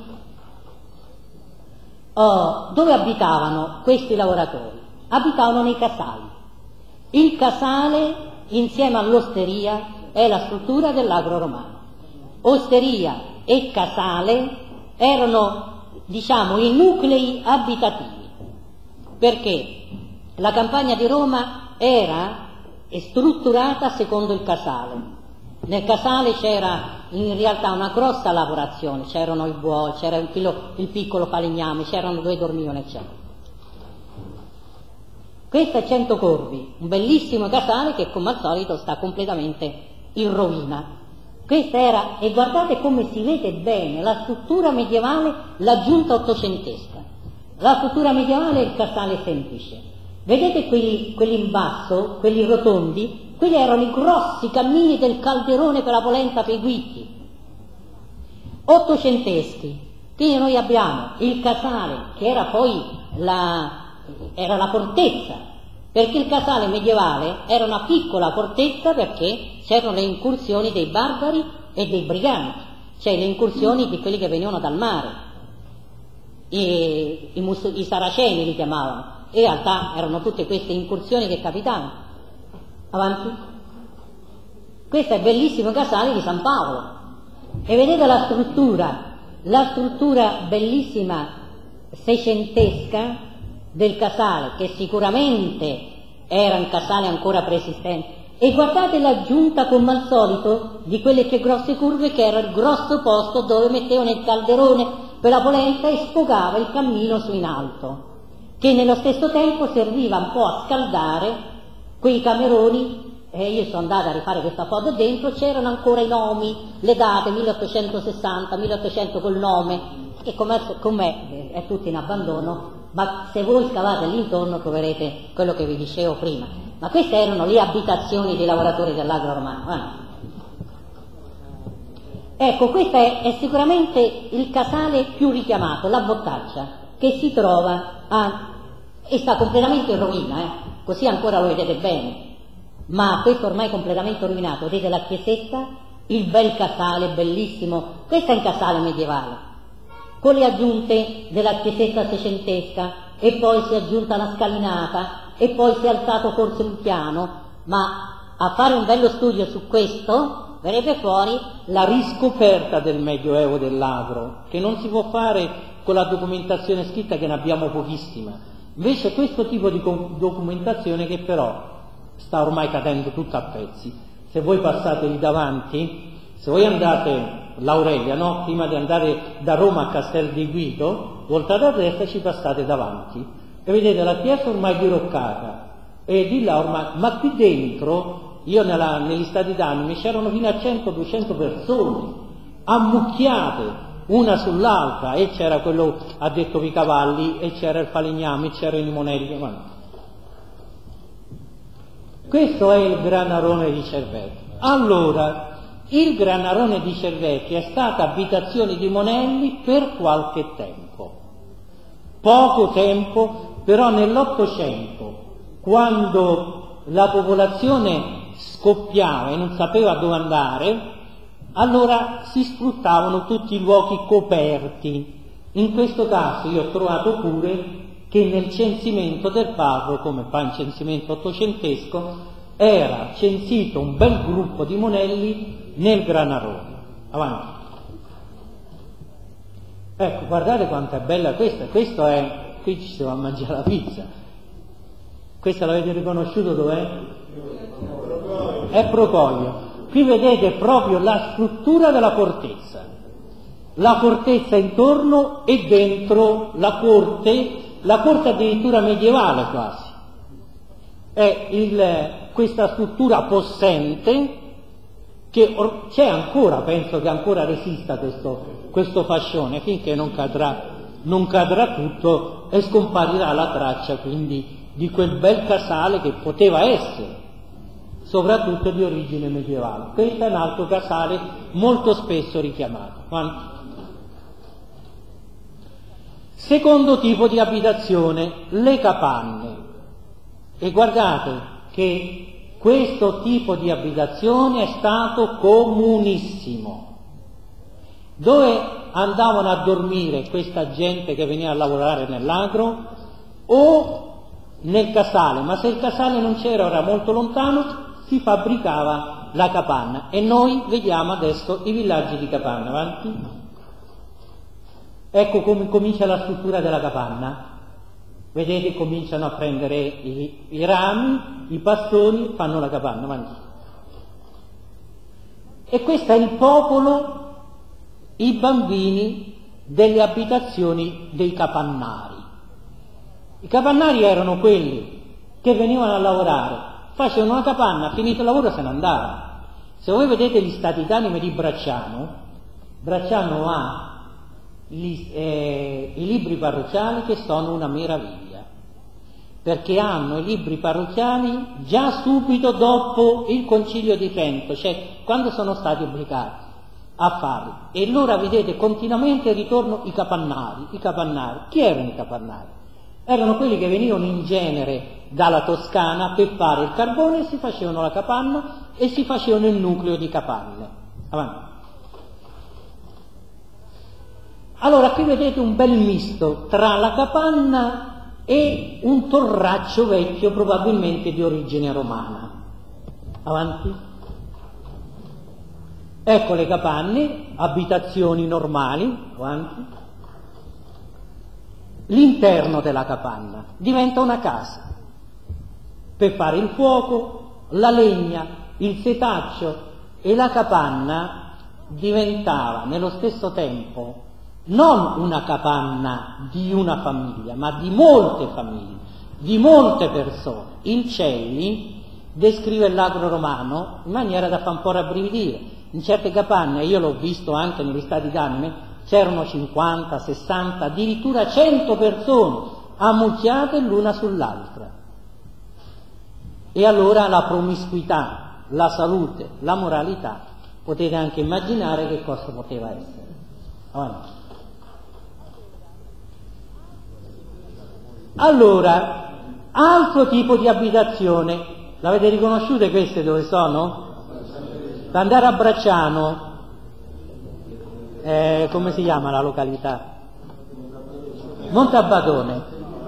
Dove abitavano questi lavoratori? Abitavano nei casali. Il casale, insieme all'osteria, è la struttura dell'agro romano. Osteria e casale erano, diciamo, i nuclei abitativi, perché la campagna di Roma era strutturata secondo il casale. Nel casale c'era in realtà una grossa lavorazione, c'erano i buoi, c'era il piccolo falegname, c'erano 2 dormioni, eccetera. Questo è Centocorvi, un bellissimo casale che come al solito sta completamente in rovina. Questa era, e guardate come si vede bene la struttura medievale, l'aggiunta ottocentesca. La struttura medievale è il casale semplice. Vedete quelli in basso, quelli rotondi? Quelli erano i grossi cammini del calderone per la polenta per i guitti. Ottocenteschi. Quindi noi abbiamo il casale, che era poi era la fortezza, perché il casale medievale era una piccola fortezza perché c'erano le incursioni dei barbari e dei briganti, cioè le incursioni di quelli che venivano dal mare. I saraceni li chiamavano. In realtà erano tutte queste incursioni che capitavano. Avanti. Questo è il bellissimo casale di San Paolo. E vedete la struttura bellissima seicentesca del casale, che sicuramente era un casale ancora preesistente. E guardate l'aggiunta, come al solito, di quelle che grosse curve, che era il grosso posto dove mettevano il calderone per la polenta e sfogava il cammino su in alto, che nello stesso tempo serviva un po' a scaldare quei cameroni. Io sono andata a rifare questa foto dentro, c'erano ancora i nomi, le date, 1860, 1800 col nome, che com'è è tutto in abbandono, ma se voi scavate all'intorno troverete quello che vi dicevo prima. Ma queste erano le abitazioni dei lavoratori dell'agro romano. Ecco, questo è sicuramente il casale più richiamato, la Bottaccia, che si trova e sta completamente in rovina, così ancora lo vedete bene. Ma questo ormai è completamente rovinato. Vedete la chiesetta, il bel casale, bellissimo. Questo è un casale medievale, con le aggiunte della chiesetta seicentesca, e poi si è aggiunta la scalinata, e poi si è alzato forse un piano. Ma a fare un bello studio su questo verrebbe fuori la riscoperta del Medioevo dell'agro, che non si può fare con la documentazione scritta, che ne abbiamo pochissima. Invece questo tipo di documentazione, che però sta ormai cadendo tutta a pezzi. Se voi passate lì davanti, se voi andate l'Aurelia, no? Prima di andare da Roma a Castel di Guido, voltate a destra e ci passate davanti e vedete la chiesa ormai diroccata e di là ormai, ma qui dentro, io negli stati d'animo c'erano fino a 100-200 persone ammucchiate una sull'altra, e c'era quello addetto ai cavalli, e c'era il falegname, e c'erano i monelli. Questo è il Granarone di Cervetri. Allora, il Granarone di Cervetri è stata abitazione di monelli per qualche tempo, poco tempo, però nell'Ottocento, quando la popolazione scoppiava e non sapeva dove andare, allora si sfruttavano tutti i luoghi coperti. In questo caso io ho trovato pure che nel censimento del Parro, come fa in censimento ottocentesco, era censito un bel gruppo di monelli nel Granarone. Avanti. Ecco, guardate quanto è bella questa. Questo è, qui ci si va a mangiare la pizza. Questa l'avete riconosciuto dov'è? È Procopio. Qui vedete proprio la struttura della fortezza, la fortezza intorno e dentro la corte addirittura medievale quasi. È questa struttura possente che c'è ancora, penso che ancora resista questo fascione, finché non cadrà tutto e scomparirà la traccia quindi di quel bel casale che poteva essere, soprattutto di origine medievale. Questo è un altro casale molto spesso richiamato. Secondo tipo di abitazione, le capanne. E guardate che questo tipo di abitazione è stato comunissimo, dove andavano a dormire questa gente che veniva a lavorare nell'agro o nel casale, ma se il casale non c'era, era molto lontano, si fabbricava la capanna. E noi vediamo adesso i villaggi di capanna. Avanti. Ecco come comincia la struttura della capanna. Vedete, cominciano a prendere i rami, i bastoni, fanno la capanna. Avanti. E questo è il popolo, i bambini delle abitazioni dei capannari. I capannari erano quelli che venivano a lavorare, facevano una capanna, finito il lavoro se ne andavano. Se voi vedete gli stati d'animo di Bracciano ha i libri parrocchiali che sono una meraviglia, perché hanno i libri parrocchiali già subito dopo il Concilio di Trento, cioè quando sono stati obbligati a farli. E allora vedete continuamente ritorno i capannari. Chi erano i capannari? Erano quelli che venivano in genere dalla Toscana per fare il carbone, si facevano la capanna e si facevano il nucleo di capanne. Avanti. Allora qui vedete un bel misto tra la capanna e un torraccio vecchio, probabilmente di origine romana. Avanti. Ecco le capanne, abitazioni normali. Avanti. L'interno della capanna diventa una casa per fare il fuoco, la legna, il setaccio, e la capanna diventava nello stesso tempo non una capanna di una famiglia, ma di molte famiglie, di molte persone. Il Celli descrive l'agro romano in maniera da far un po' rabbrividire. In certe capanne, io l'ho visto anche negli stati d'anime, c'erano 50, 60, addirittura 100 persone ammucchiate l'una sull'altra. E allora la promiscuità, la salute, la moralità, potete anche immaginare che cosa poteva essere. Avanti. Allora, altro tipo di abitazione, l'avete riconosciute queste dove sono? Da andare a Bracciano, come si chiama la località? Montabadone.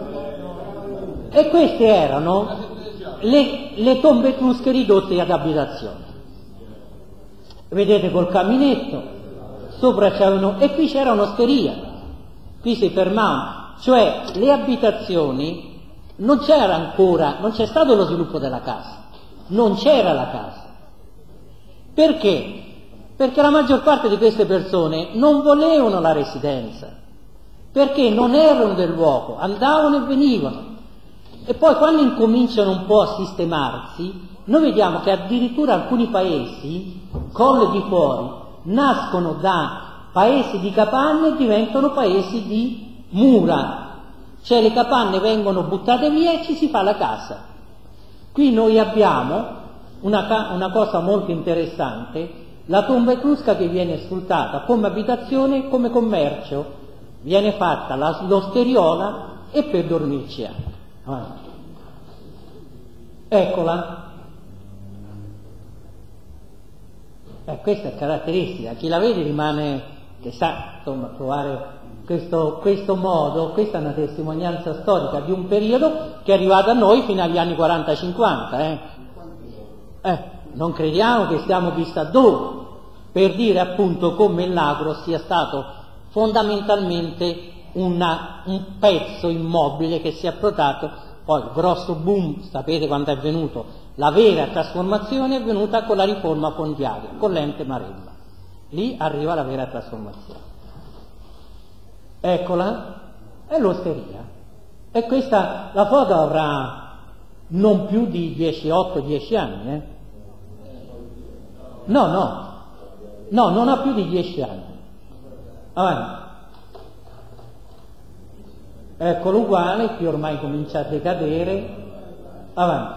E queste erano le tombe etrusche ridotte ad abitazione. Vedete col caminetto, sopra c'erano, e qui c'era un'osteria, qui si fermavano, cioè le abitazioni non c'era ancora, non c'è stato lo sviluppo della casa, non c'era la casa. Perché? perché la maggior parte di queste persone non volevano la residenza, perché non erano del luogo, andavano e venivano. E poi quando incominciano un po' a sistemarsi, noi vediamo che addirittura alcuni paesi, Colle di Fuori, nascono da paesi di capanne e diventano paesi di mura, cioè le capanne vengono buttate via e ci si fa la casa. Qui noi abbiamo una cosa molto interessante, la tomba etrusca che viene sfruttata come abitazione e come commercio, viene fatta l'osteriola e per dormirci anche. Eccola. Questa è caratteristica, chi la vede rimane, che sa, insomma, trovare questo modo, questa è una testimonianza storica di un periodo che è arrivato a noi fino agli anni 40-50. Non crediamo che stiamo chissà dove, per dire appunto come il Lagro sia stato fondamentalmente un pezzo immobile che si è protrato. Poi il grosso boom, sapete quando è venuto, la vera trasformazione è venuta con la riforma fondiaria, con l'ente Maremma. Lì arriva la vera trasformazione. Eccola, è l'osteria. E questa, la foto avrà non più di 8-10 anni. No, non ha più di 10 anni. Avanti. Eccolo uguale, qui ormai comincia a decadere. Avanti.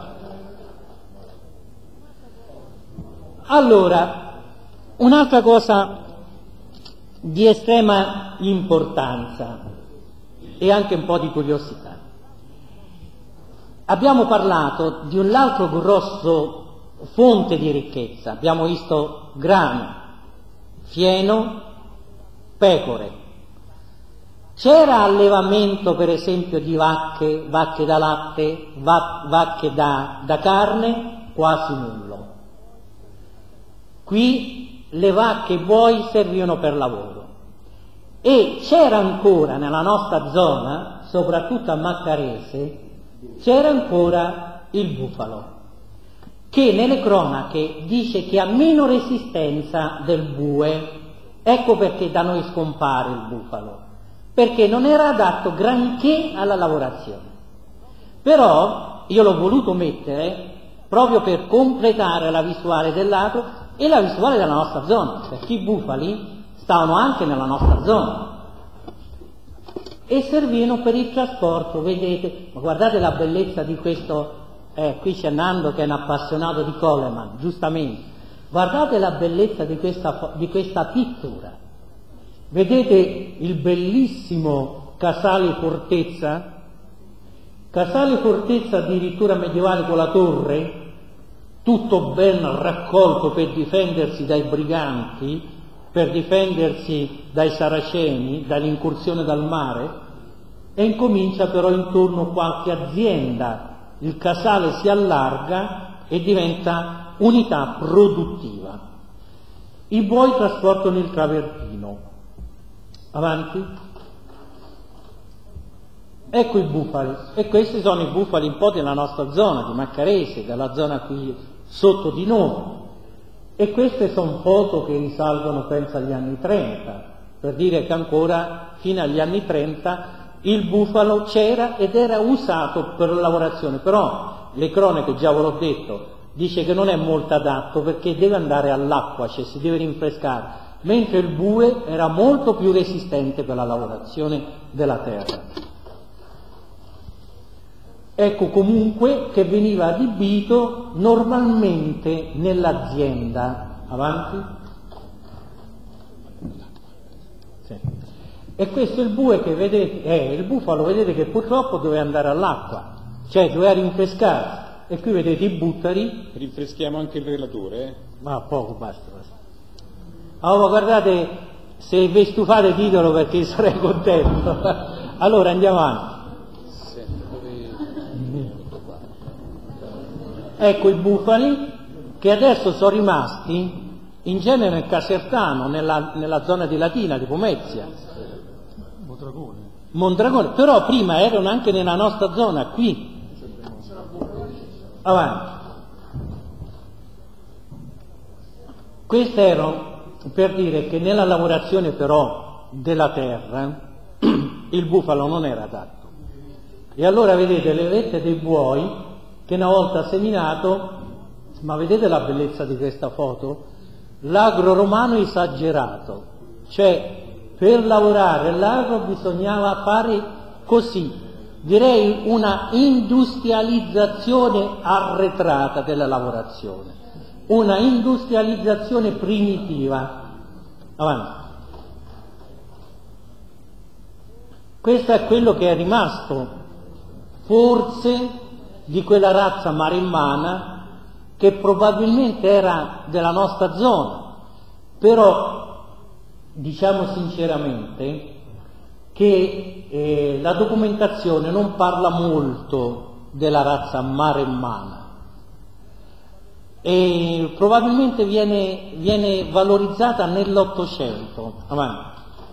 Allora, un'altra cosa di estrema importanza e anche un po' di curiosità. Abbiamo parlato di un altro grosso fonte di ricchezza, abbiamo visto grano, fieno, pecore. C'era allevamento per esempio di vacche da latte, vacche da carne? Quasi nullo. Qui le vacche e i buoi servivano per lavoro. E c'era ancora nella nostra zona, soprattutto a Maccarese, c'era ancora il bufalo, che nelle cronache dice che ha meno resistenza del bue. Ecco perché da noi scompare il bufalo, perché non era adatto granché alla lavorazione. Però io l'ho voluto mettere proprio per completare la visuale del Lagro e la visuale della nostra zona, perché i bufali stavano anche nella nostra zona e servivano per il trasporto. Vedete, ma guardate la bellezza di questo, qui c'è Nando che è un appassionato di Coleman, giustamente, guardate la bellezza di questa pittura. Vedete il bellissimo Casale Fortezza? Casale Fortezza addirittura medievale con la torre, tutto ben raccolto per difendersi dai briganti, per difendersi dai saraceni, dall'incursione dal mare, e incomincia però intorno qualche azienda, il casale si allarga e diventa unità produttiva. I buoi trasportano il travertino. Avanti. Ecco i bufali, e questi sono i bufali un po' della nostra zona, di Maccarese, della zona qui sotto di noi, e queste sono foto che risalgono penso agli anni 30, per dire che ancora fino agli anni 30 il bufalo c'era ed era usato per la lavorazione, però le cronache, già ve l'ho detto, dice che non è molto adatto perché deve andare all'acqua, cioè si deve rinfrescare, mentre il bue era molto più resistente per la lavorazione della terra. Ecco comunque che veniva adibito normalmente nell'azienda. Avanti. Sì. E questo è il bue che vedete, il bufalo, vedete che purtroppo doveva andare all'acqua, cioè doveva rinfrescarsi. E qui vedete i buttari. Rinfreschiamo anche il relatore? Ma poco, basta. Allora guardate, se vi stufate ditelo perché sarei contento. Allora andiamo avanti. Ecco i bufali che adesso sono rimasti in genere nel Casertano, nella zona di Latina, di Pomezia, Mondragone, però prima erano anche nella nostra zona qui. Avanti. Queste erano per dire che nella lavorazione però della terra il bufalo non era adatto. E allora vedete le vette dei buoi che una volta seminato, ma vedete la bellezza di questa foto? L'agro romano esagerato, cioè per lavorare l'agro bisognava fare così, direi una industrializzazione arretrata della lavorazione, una industrializzazione primitiva. Avanti. Questo è quello che è rimasto, forse, di quella razza maremmana che probabilmente era della nostra zona, però diciamo sinceramente che la documentazione non parla molto della razza maremmana e probabilmente viene valorizzata nell'Ottocento. Avanti.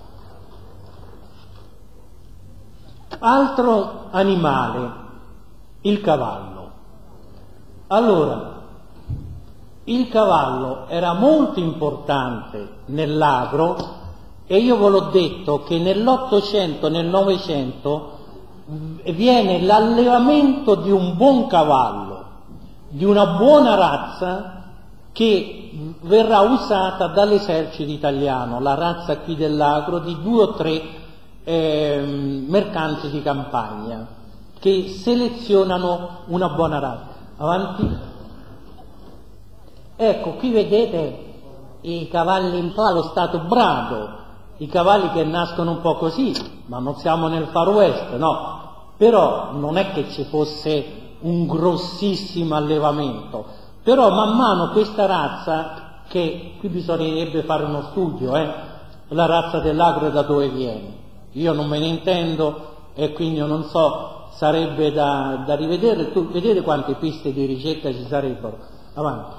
Altro animale, il cavallo. Allora, il cavallo era molto importante nell'agro e io ve l'ho detto che nell'Ottocento, nel Novecento viene l'allevamento di un buon cavallo, di una buona razza che verrà usata dall'esercito italiano, la razza qui dell'agro di 2 o 3 mercanti di campagna che selezionano una buona razza. Avanti. Ecco, qui vedete i cavalli un po' allo stato brado, i cavalli che nascono un po' così, ma non siamo nel Far West, no, però non è che ci fosse un grossissimo allevamento, però man mano questa razza, che qui bisognerebbe fare uno studio, la razza dell'agro da dove viene, io non me ne intendo e quindi io non so, sarebbe da rivedere, vedete quante piste di ricerca ci sarebbero. Avanti.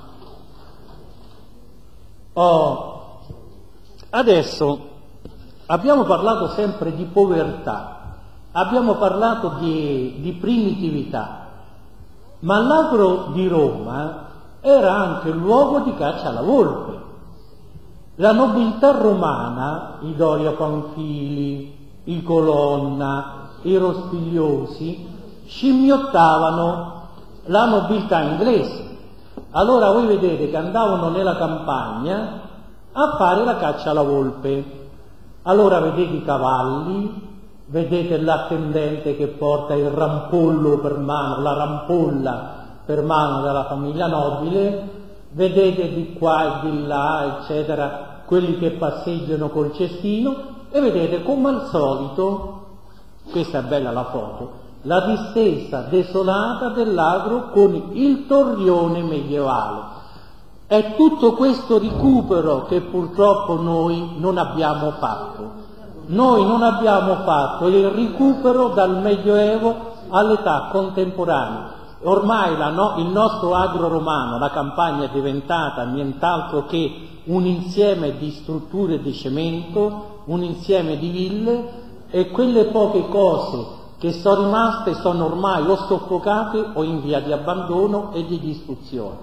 Adesso abbiamo parlato sempre di povertà, abbiamo parlato di primitività, ma l'agro di Roma era anche il luogo di caccia alla volpe. La nobiltà romana, i Doria Panfili, i Colonna, i Rospigliosi, scimmiottavano la nobiltà inglese. Allora voi vedete che andavano nella campagna a fare la caccia alla volpe. Allora vedete i cavalli, vedete l'attendente che porta il rampollo per mano, la rampolla per mano della famiglia nobile, vedete di qua e di là, eccetera, quelli che passeggiano col cestino e vedete come al solito, questa è bella la foto, la distesa desolata dell'agro con il torrione medievale. È tutto questo recupero che purtroppo noi non abbiamo fatto. Noi non abbiamo fatto il recupero dal Medioevo all'età contemporanea. Ormai il nostro agro romano, la campagna è diventata nient'altro che un insieme di strutture di cemento, un insieme di ville e quelle poche cose che sono rimaste sono ormai o soffocate o in via di abbandono e di distruzione.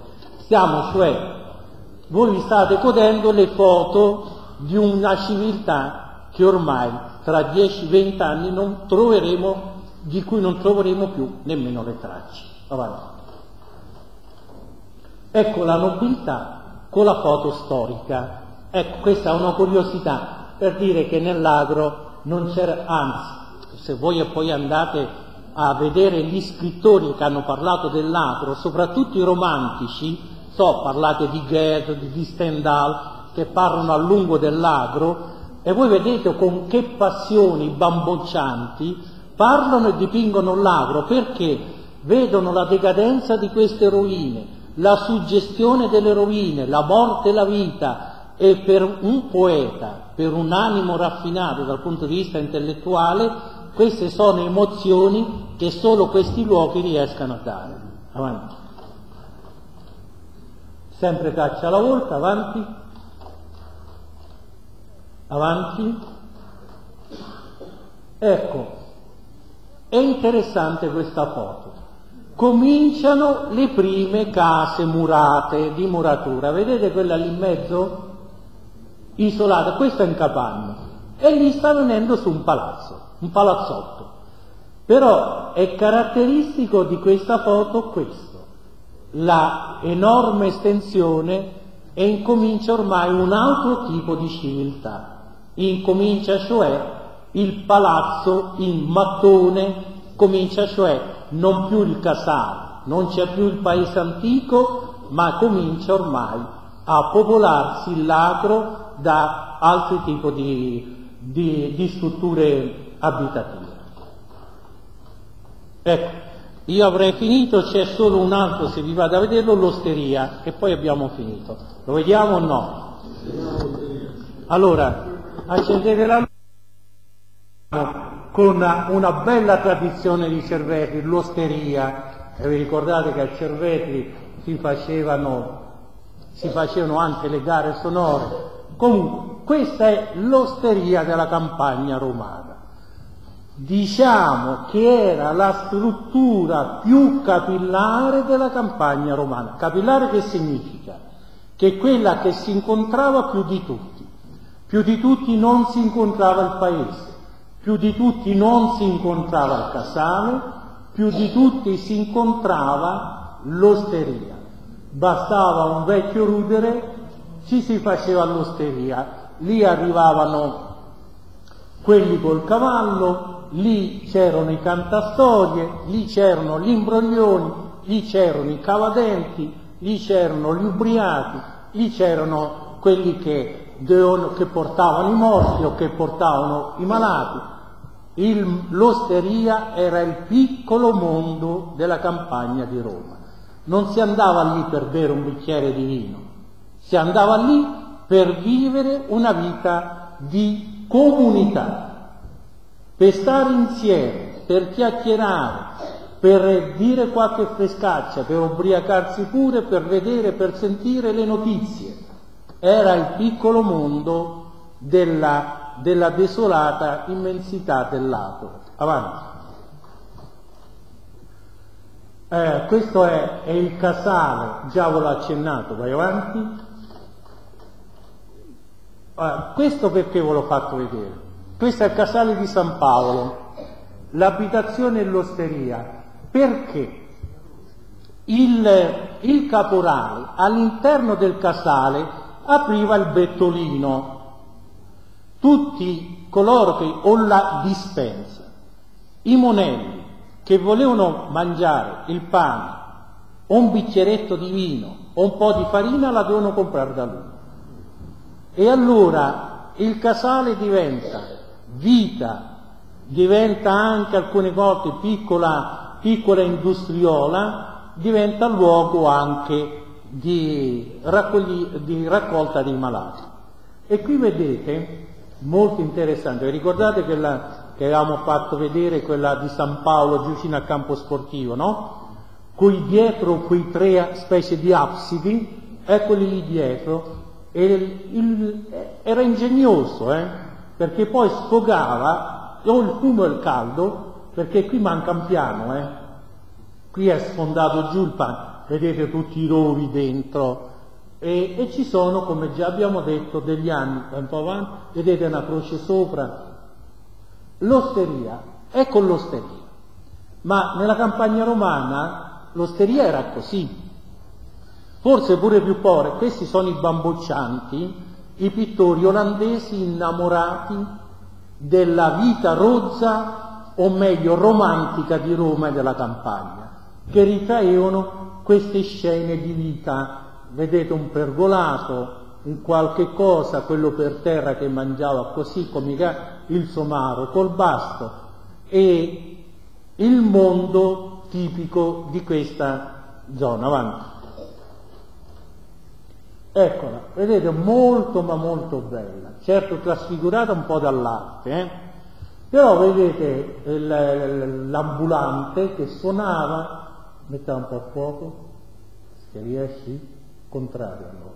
Voi vi state godendo le foto di una civiltà che ormai tra 10-20 anni di cui non troveremo più nemmeno le tracce. Avanti. Ecco la nobiltà con la foto storica. Ecco, questa è una curiosità per dire che nell'agro non c'era, anzi, se voi poi andate a vedere gli scrittori che hanno parlato dell'agro, soprattutto i romantici, parlate di Goethe, di Stendhal, che parlano a lungo dell'agro, e voi vedete con che passioni bamboccianti parlano e dipingono l'agro, perché vedono la decadenza di queste rovine, la suggestione delle rovine, la morte e la vita, e per un poeta, per un animo raffinato dal punto di vista intellettuale, queste sono emozioni che solo questi luoghi riescano a dare. Avanti. Sempre caccia alla volta, avanti. Avanti. Ecco, è interessante questa foto. Cominciano le prime case murate, di muratura. Vedete quella lì in mezzo? isolata, questo è in capanna, e lì sta venendo su un palazzo, un palazzotto. Però è caratteristico di questa foto questo, la enorme estensione, e incomincia ormai un altro tipo di civiltà. Incomincia cioè il palazzo in mattone, comincia cioè non più il casale, non c'è più il paese antico, ma comincia ormai a popolarsi il lagro da altri tipi di strutture abitative. Ecco, io avrei finito, c'è solo un altro, se vi vado a vederlo, l'osteria, e poi abbiamo finito. Lo vediamo o no? Allora, accendete la luce con una bella tradizione di Cervetri, l'osteria, e vi ricordate che a Cervetri si facevano anche le gare sonore. Comunque, questa è l'osteria della campagna romana. Diciamo che era la struttura più capillare della campagna romana. Capillare che significa? Che è quella che si incontrava più di tutti. Più di tutti non si incontrava il paese, più di tutti non si incontrava il casale, più di tutti si incontrava l'osteria. Bastava un vecchio rudere, ci si faceva l'osteria, lì arrivavano quelli col cavallo, lì c'erano i cantastorie, lì c'erano gli imbroglioni, lì c'erano i cavadenti, lì c'erano gli ubriachi, lì c'erano quelli che portavano i morti o che portavano i malati. L'osteria era il piccolo mondo della campagna di Roma. Non si andava lì per bere un bicchiere di vino, si andava lì per vivere una vita di comunità, per stare insieme, per chiacchierare, per dire qualche frescaccia, per ubriacarsi pure, per vedere, per sentire le notizie. Era il piccolo mondo della desolata immensità del lago. Avanti. Questo è il casale, già ve l'ho accennato, vai avanti. Questo perché ve l'ho fatto vedere? Questo è il casale di San Paolo, l'abitazione e l'osteria. Perché? Il caporale all'interno del casale apriva il bettolino. Tutti coloro che, o la dispensa, i monelli che volevano mangiare il pane o un bicchieretto di vino o un po' di farina la devono comprare da lui. E allora il casale diventa vita, diventa anche alcune volte piccola industriola, diventa luogo anche di raccolta dei malati. E qui vedete, molto interessante, vi ricordate che avevamo fatto vedere quella di San Paolo giù vicino al campo sportivo, no? Dietro quei 3 specie di absidi, eccoli lì dietro, era ingegnoso, perché poi sfogava o il fumo e il caldo, perché qui manca un piano, qui è sfondato giù il pane, vedete tutti i rovi dentro, e ci sono, come già abbiamo detto, degli anni un po' avanti, vedete una croce sopra. L'osteria, ecco l'osteria, ma nella campagna romana l'osteria era così, forse pure più povera. Questi sono i bamboccianti, i pittori olandesi innamorati della vita rozza, o meglio romantica, di Roma e della campagna, che ritraevano queste scene di vita. Vedete un pergolato, un qualche cosa, quello per terra che mangiava così come il somaro col basto, e il mondo tipico di questa zona. Avanti. Eccola, vedete, molto ma molto bella, certo trasfigurata un po' dall'arte, però vedete l'ambulante che suonava, metteva un po' a fuoco, se riesci, contrario allora.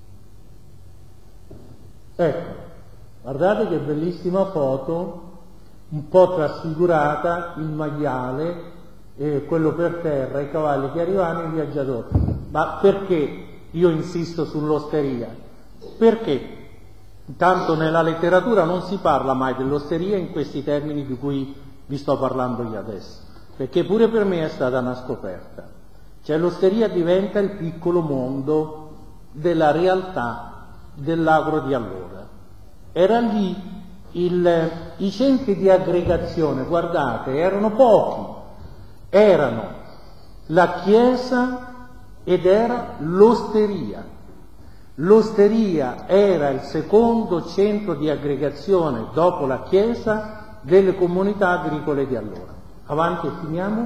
Ecco, guardate che bellissima foto, un po' trasfigurata, il maiale, quello per terra, i cavalli che arrivano, i viaggiatori. Ma perché io insisto sull'osteria? Perché Tanto nella letteratura non si parla mai dell'osteria in questi termini di cui vi sto parlando io adesso, perché pure per me è stata una scoperta. Cioè l'osteria diventa il piccolo mondo della realtà dell'agro di allora. Era lì i centri di aggregazione, guardate, erano pochi, erano la chiesa ed era l'osteria. L'osteria era il secondo centro di aggregazione dopo la chiesa delle comunità agricole di allora. Avanti e finiamo.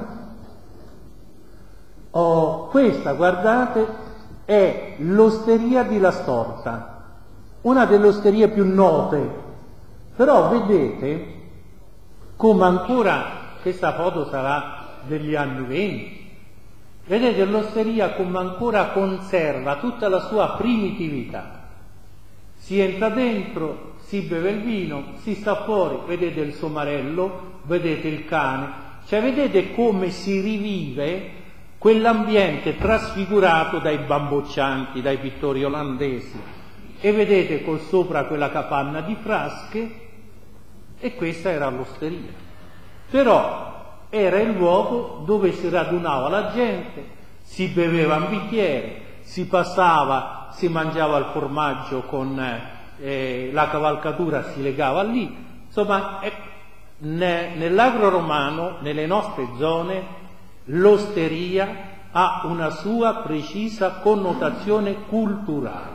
Questa, guardate, è l'osteria di La Storta, una delle osterie più note, però vedete come ancora, questa foto sarà degli anni 20, vedete l'osteria come ancora conserva tutta la sua primitività. Si entra dentro, si beve il vino, si sta fuori, vedete il somarello, vedete il cane, cioè vedete come si rivive quell'ambiente trasfigurato dai bamboccianti, dai pittori olandesi, e vedete con sopra quella capanna di frasche, e questa era l'osteria. Però era il luogo dove si radunava la gente, si beveva un bicchiere, si passava, si mangiava il formaggio con la cavalcatura, si legava lì. Insomma, nell'agro romano, nelle nostre zone, l'osteria ha una sua precisa connotazione culturale.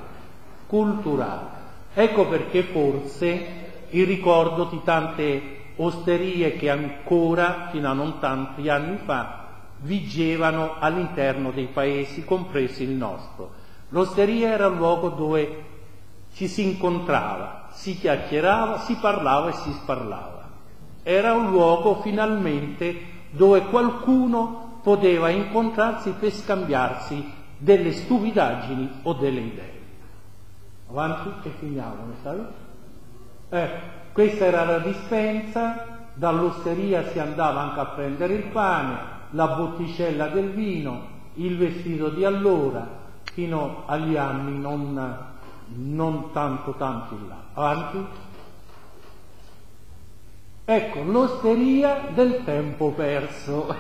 Ecco perché forse il ricordo di tante osterie che ancora, fino a non tanti anni fa, vigevano all'interno dei paesi, compreso il nostro. L'osteria era il luogo dove ci si incontrava, si chiacchierava, si parlava e si sparlava. Era un luogo finalmente dove qualcuno poteva incontrarsi per scambiarsi delle stupidaggini o delle idee. Avanti e finiamo, questa era la dispensa, dall'osteria si andava anche a prendere il pane, la botticella del vino, il vestito di allora, fino agli anni non tanto in là. Avanti. Ecco, l'osteria del tempo perso.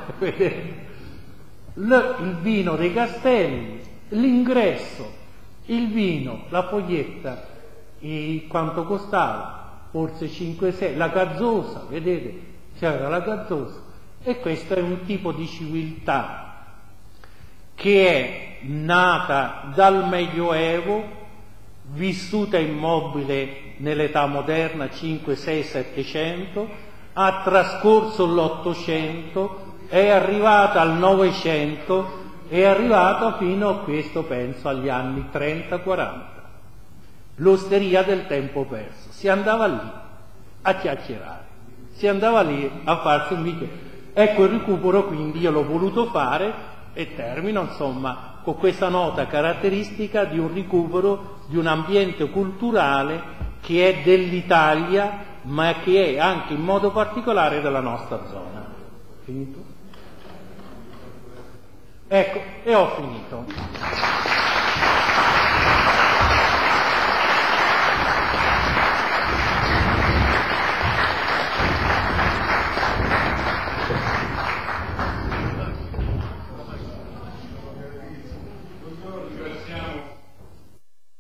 Il vino dei castelli, l'ingresso, il vino, la foglietta, quanto costava? Forse 5-6, la gazzosa, vedete, c'era la gazzosa. E questo è un tipo di civiltà che è nata dal Medioevo, vissuta immobile nell'età moderna 5, 6, 700, ha trascorso l'Ottocento, è arrivata al Novecento, è arrivata fino a questo, penso, agli anni 30-40. L'osteria del tempo perso. Si andava lì a chiacchierare, si andava lì a farsi un bicchiere. Ecco il recupero, quindi io l'ho voluto fare e termino, insomma, con questa nota caratteristica di un recupero di un ambiente culturale che è dell'Italia, ma che è anche in modo particolare della nostra zona. Finito? Ecco, e ho finito.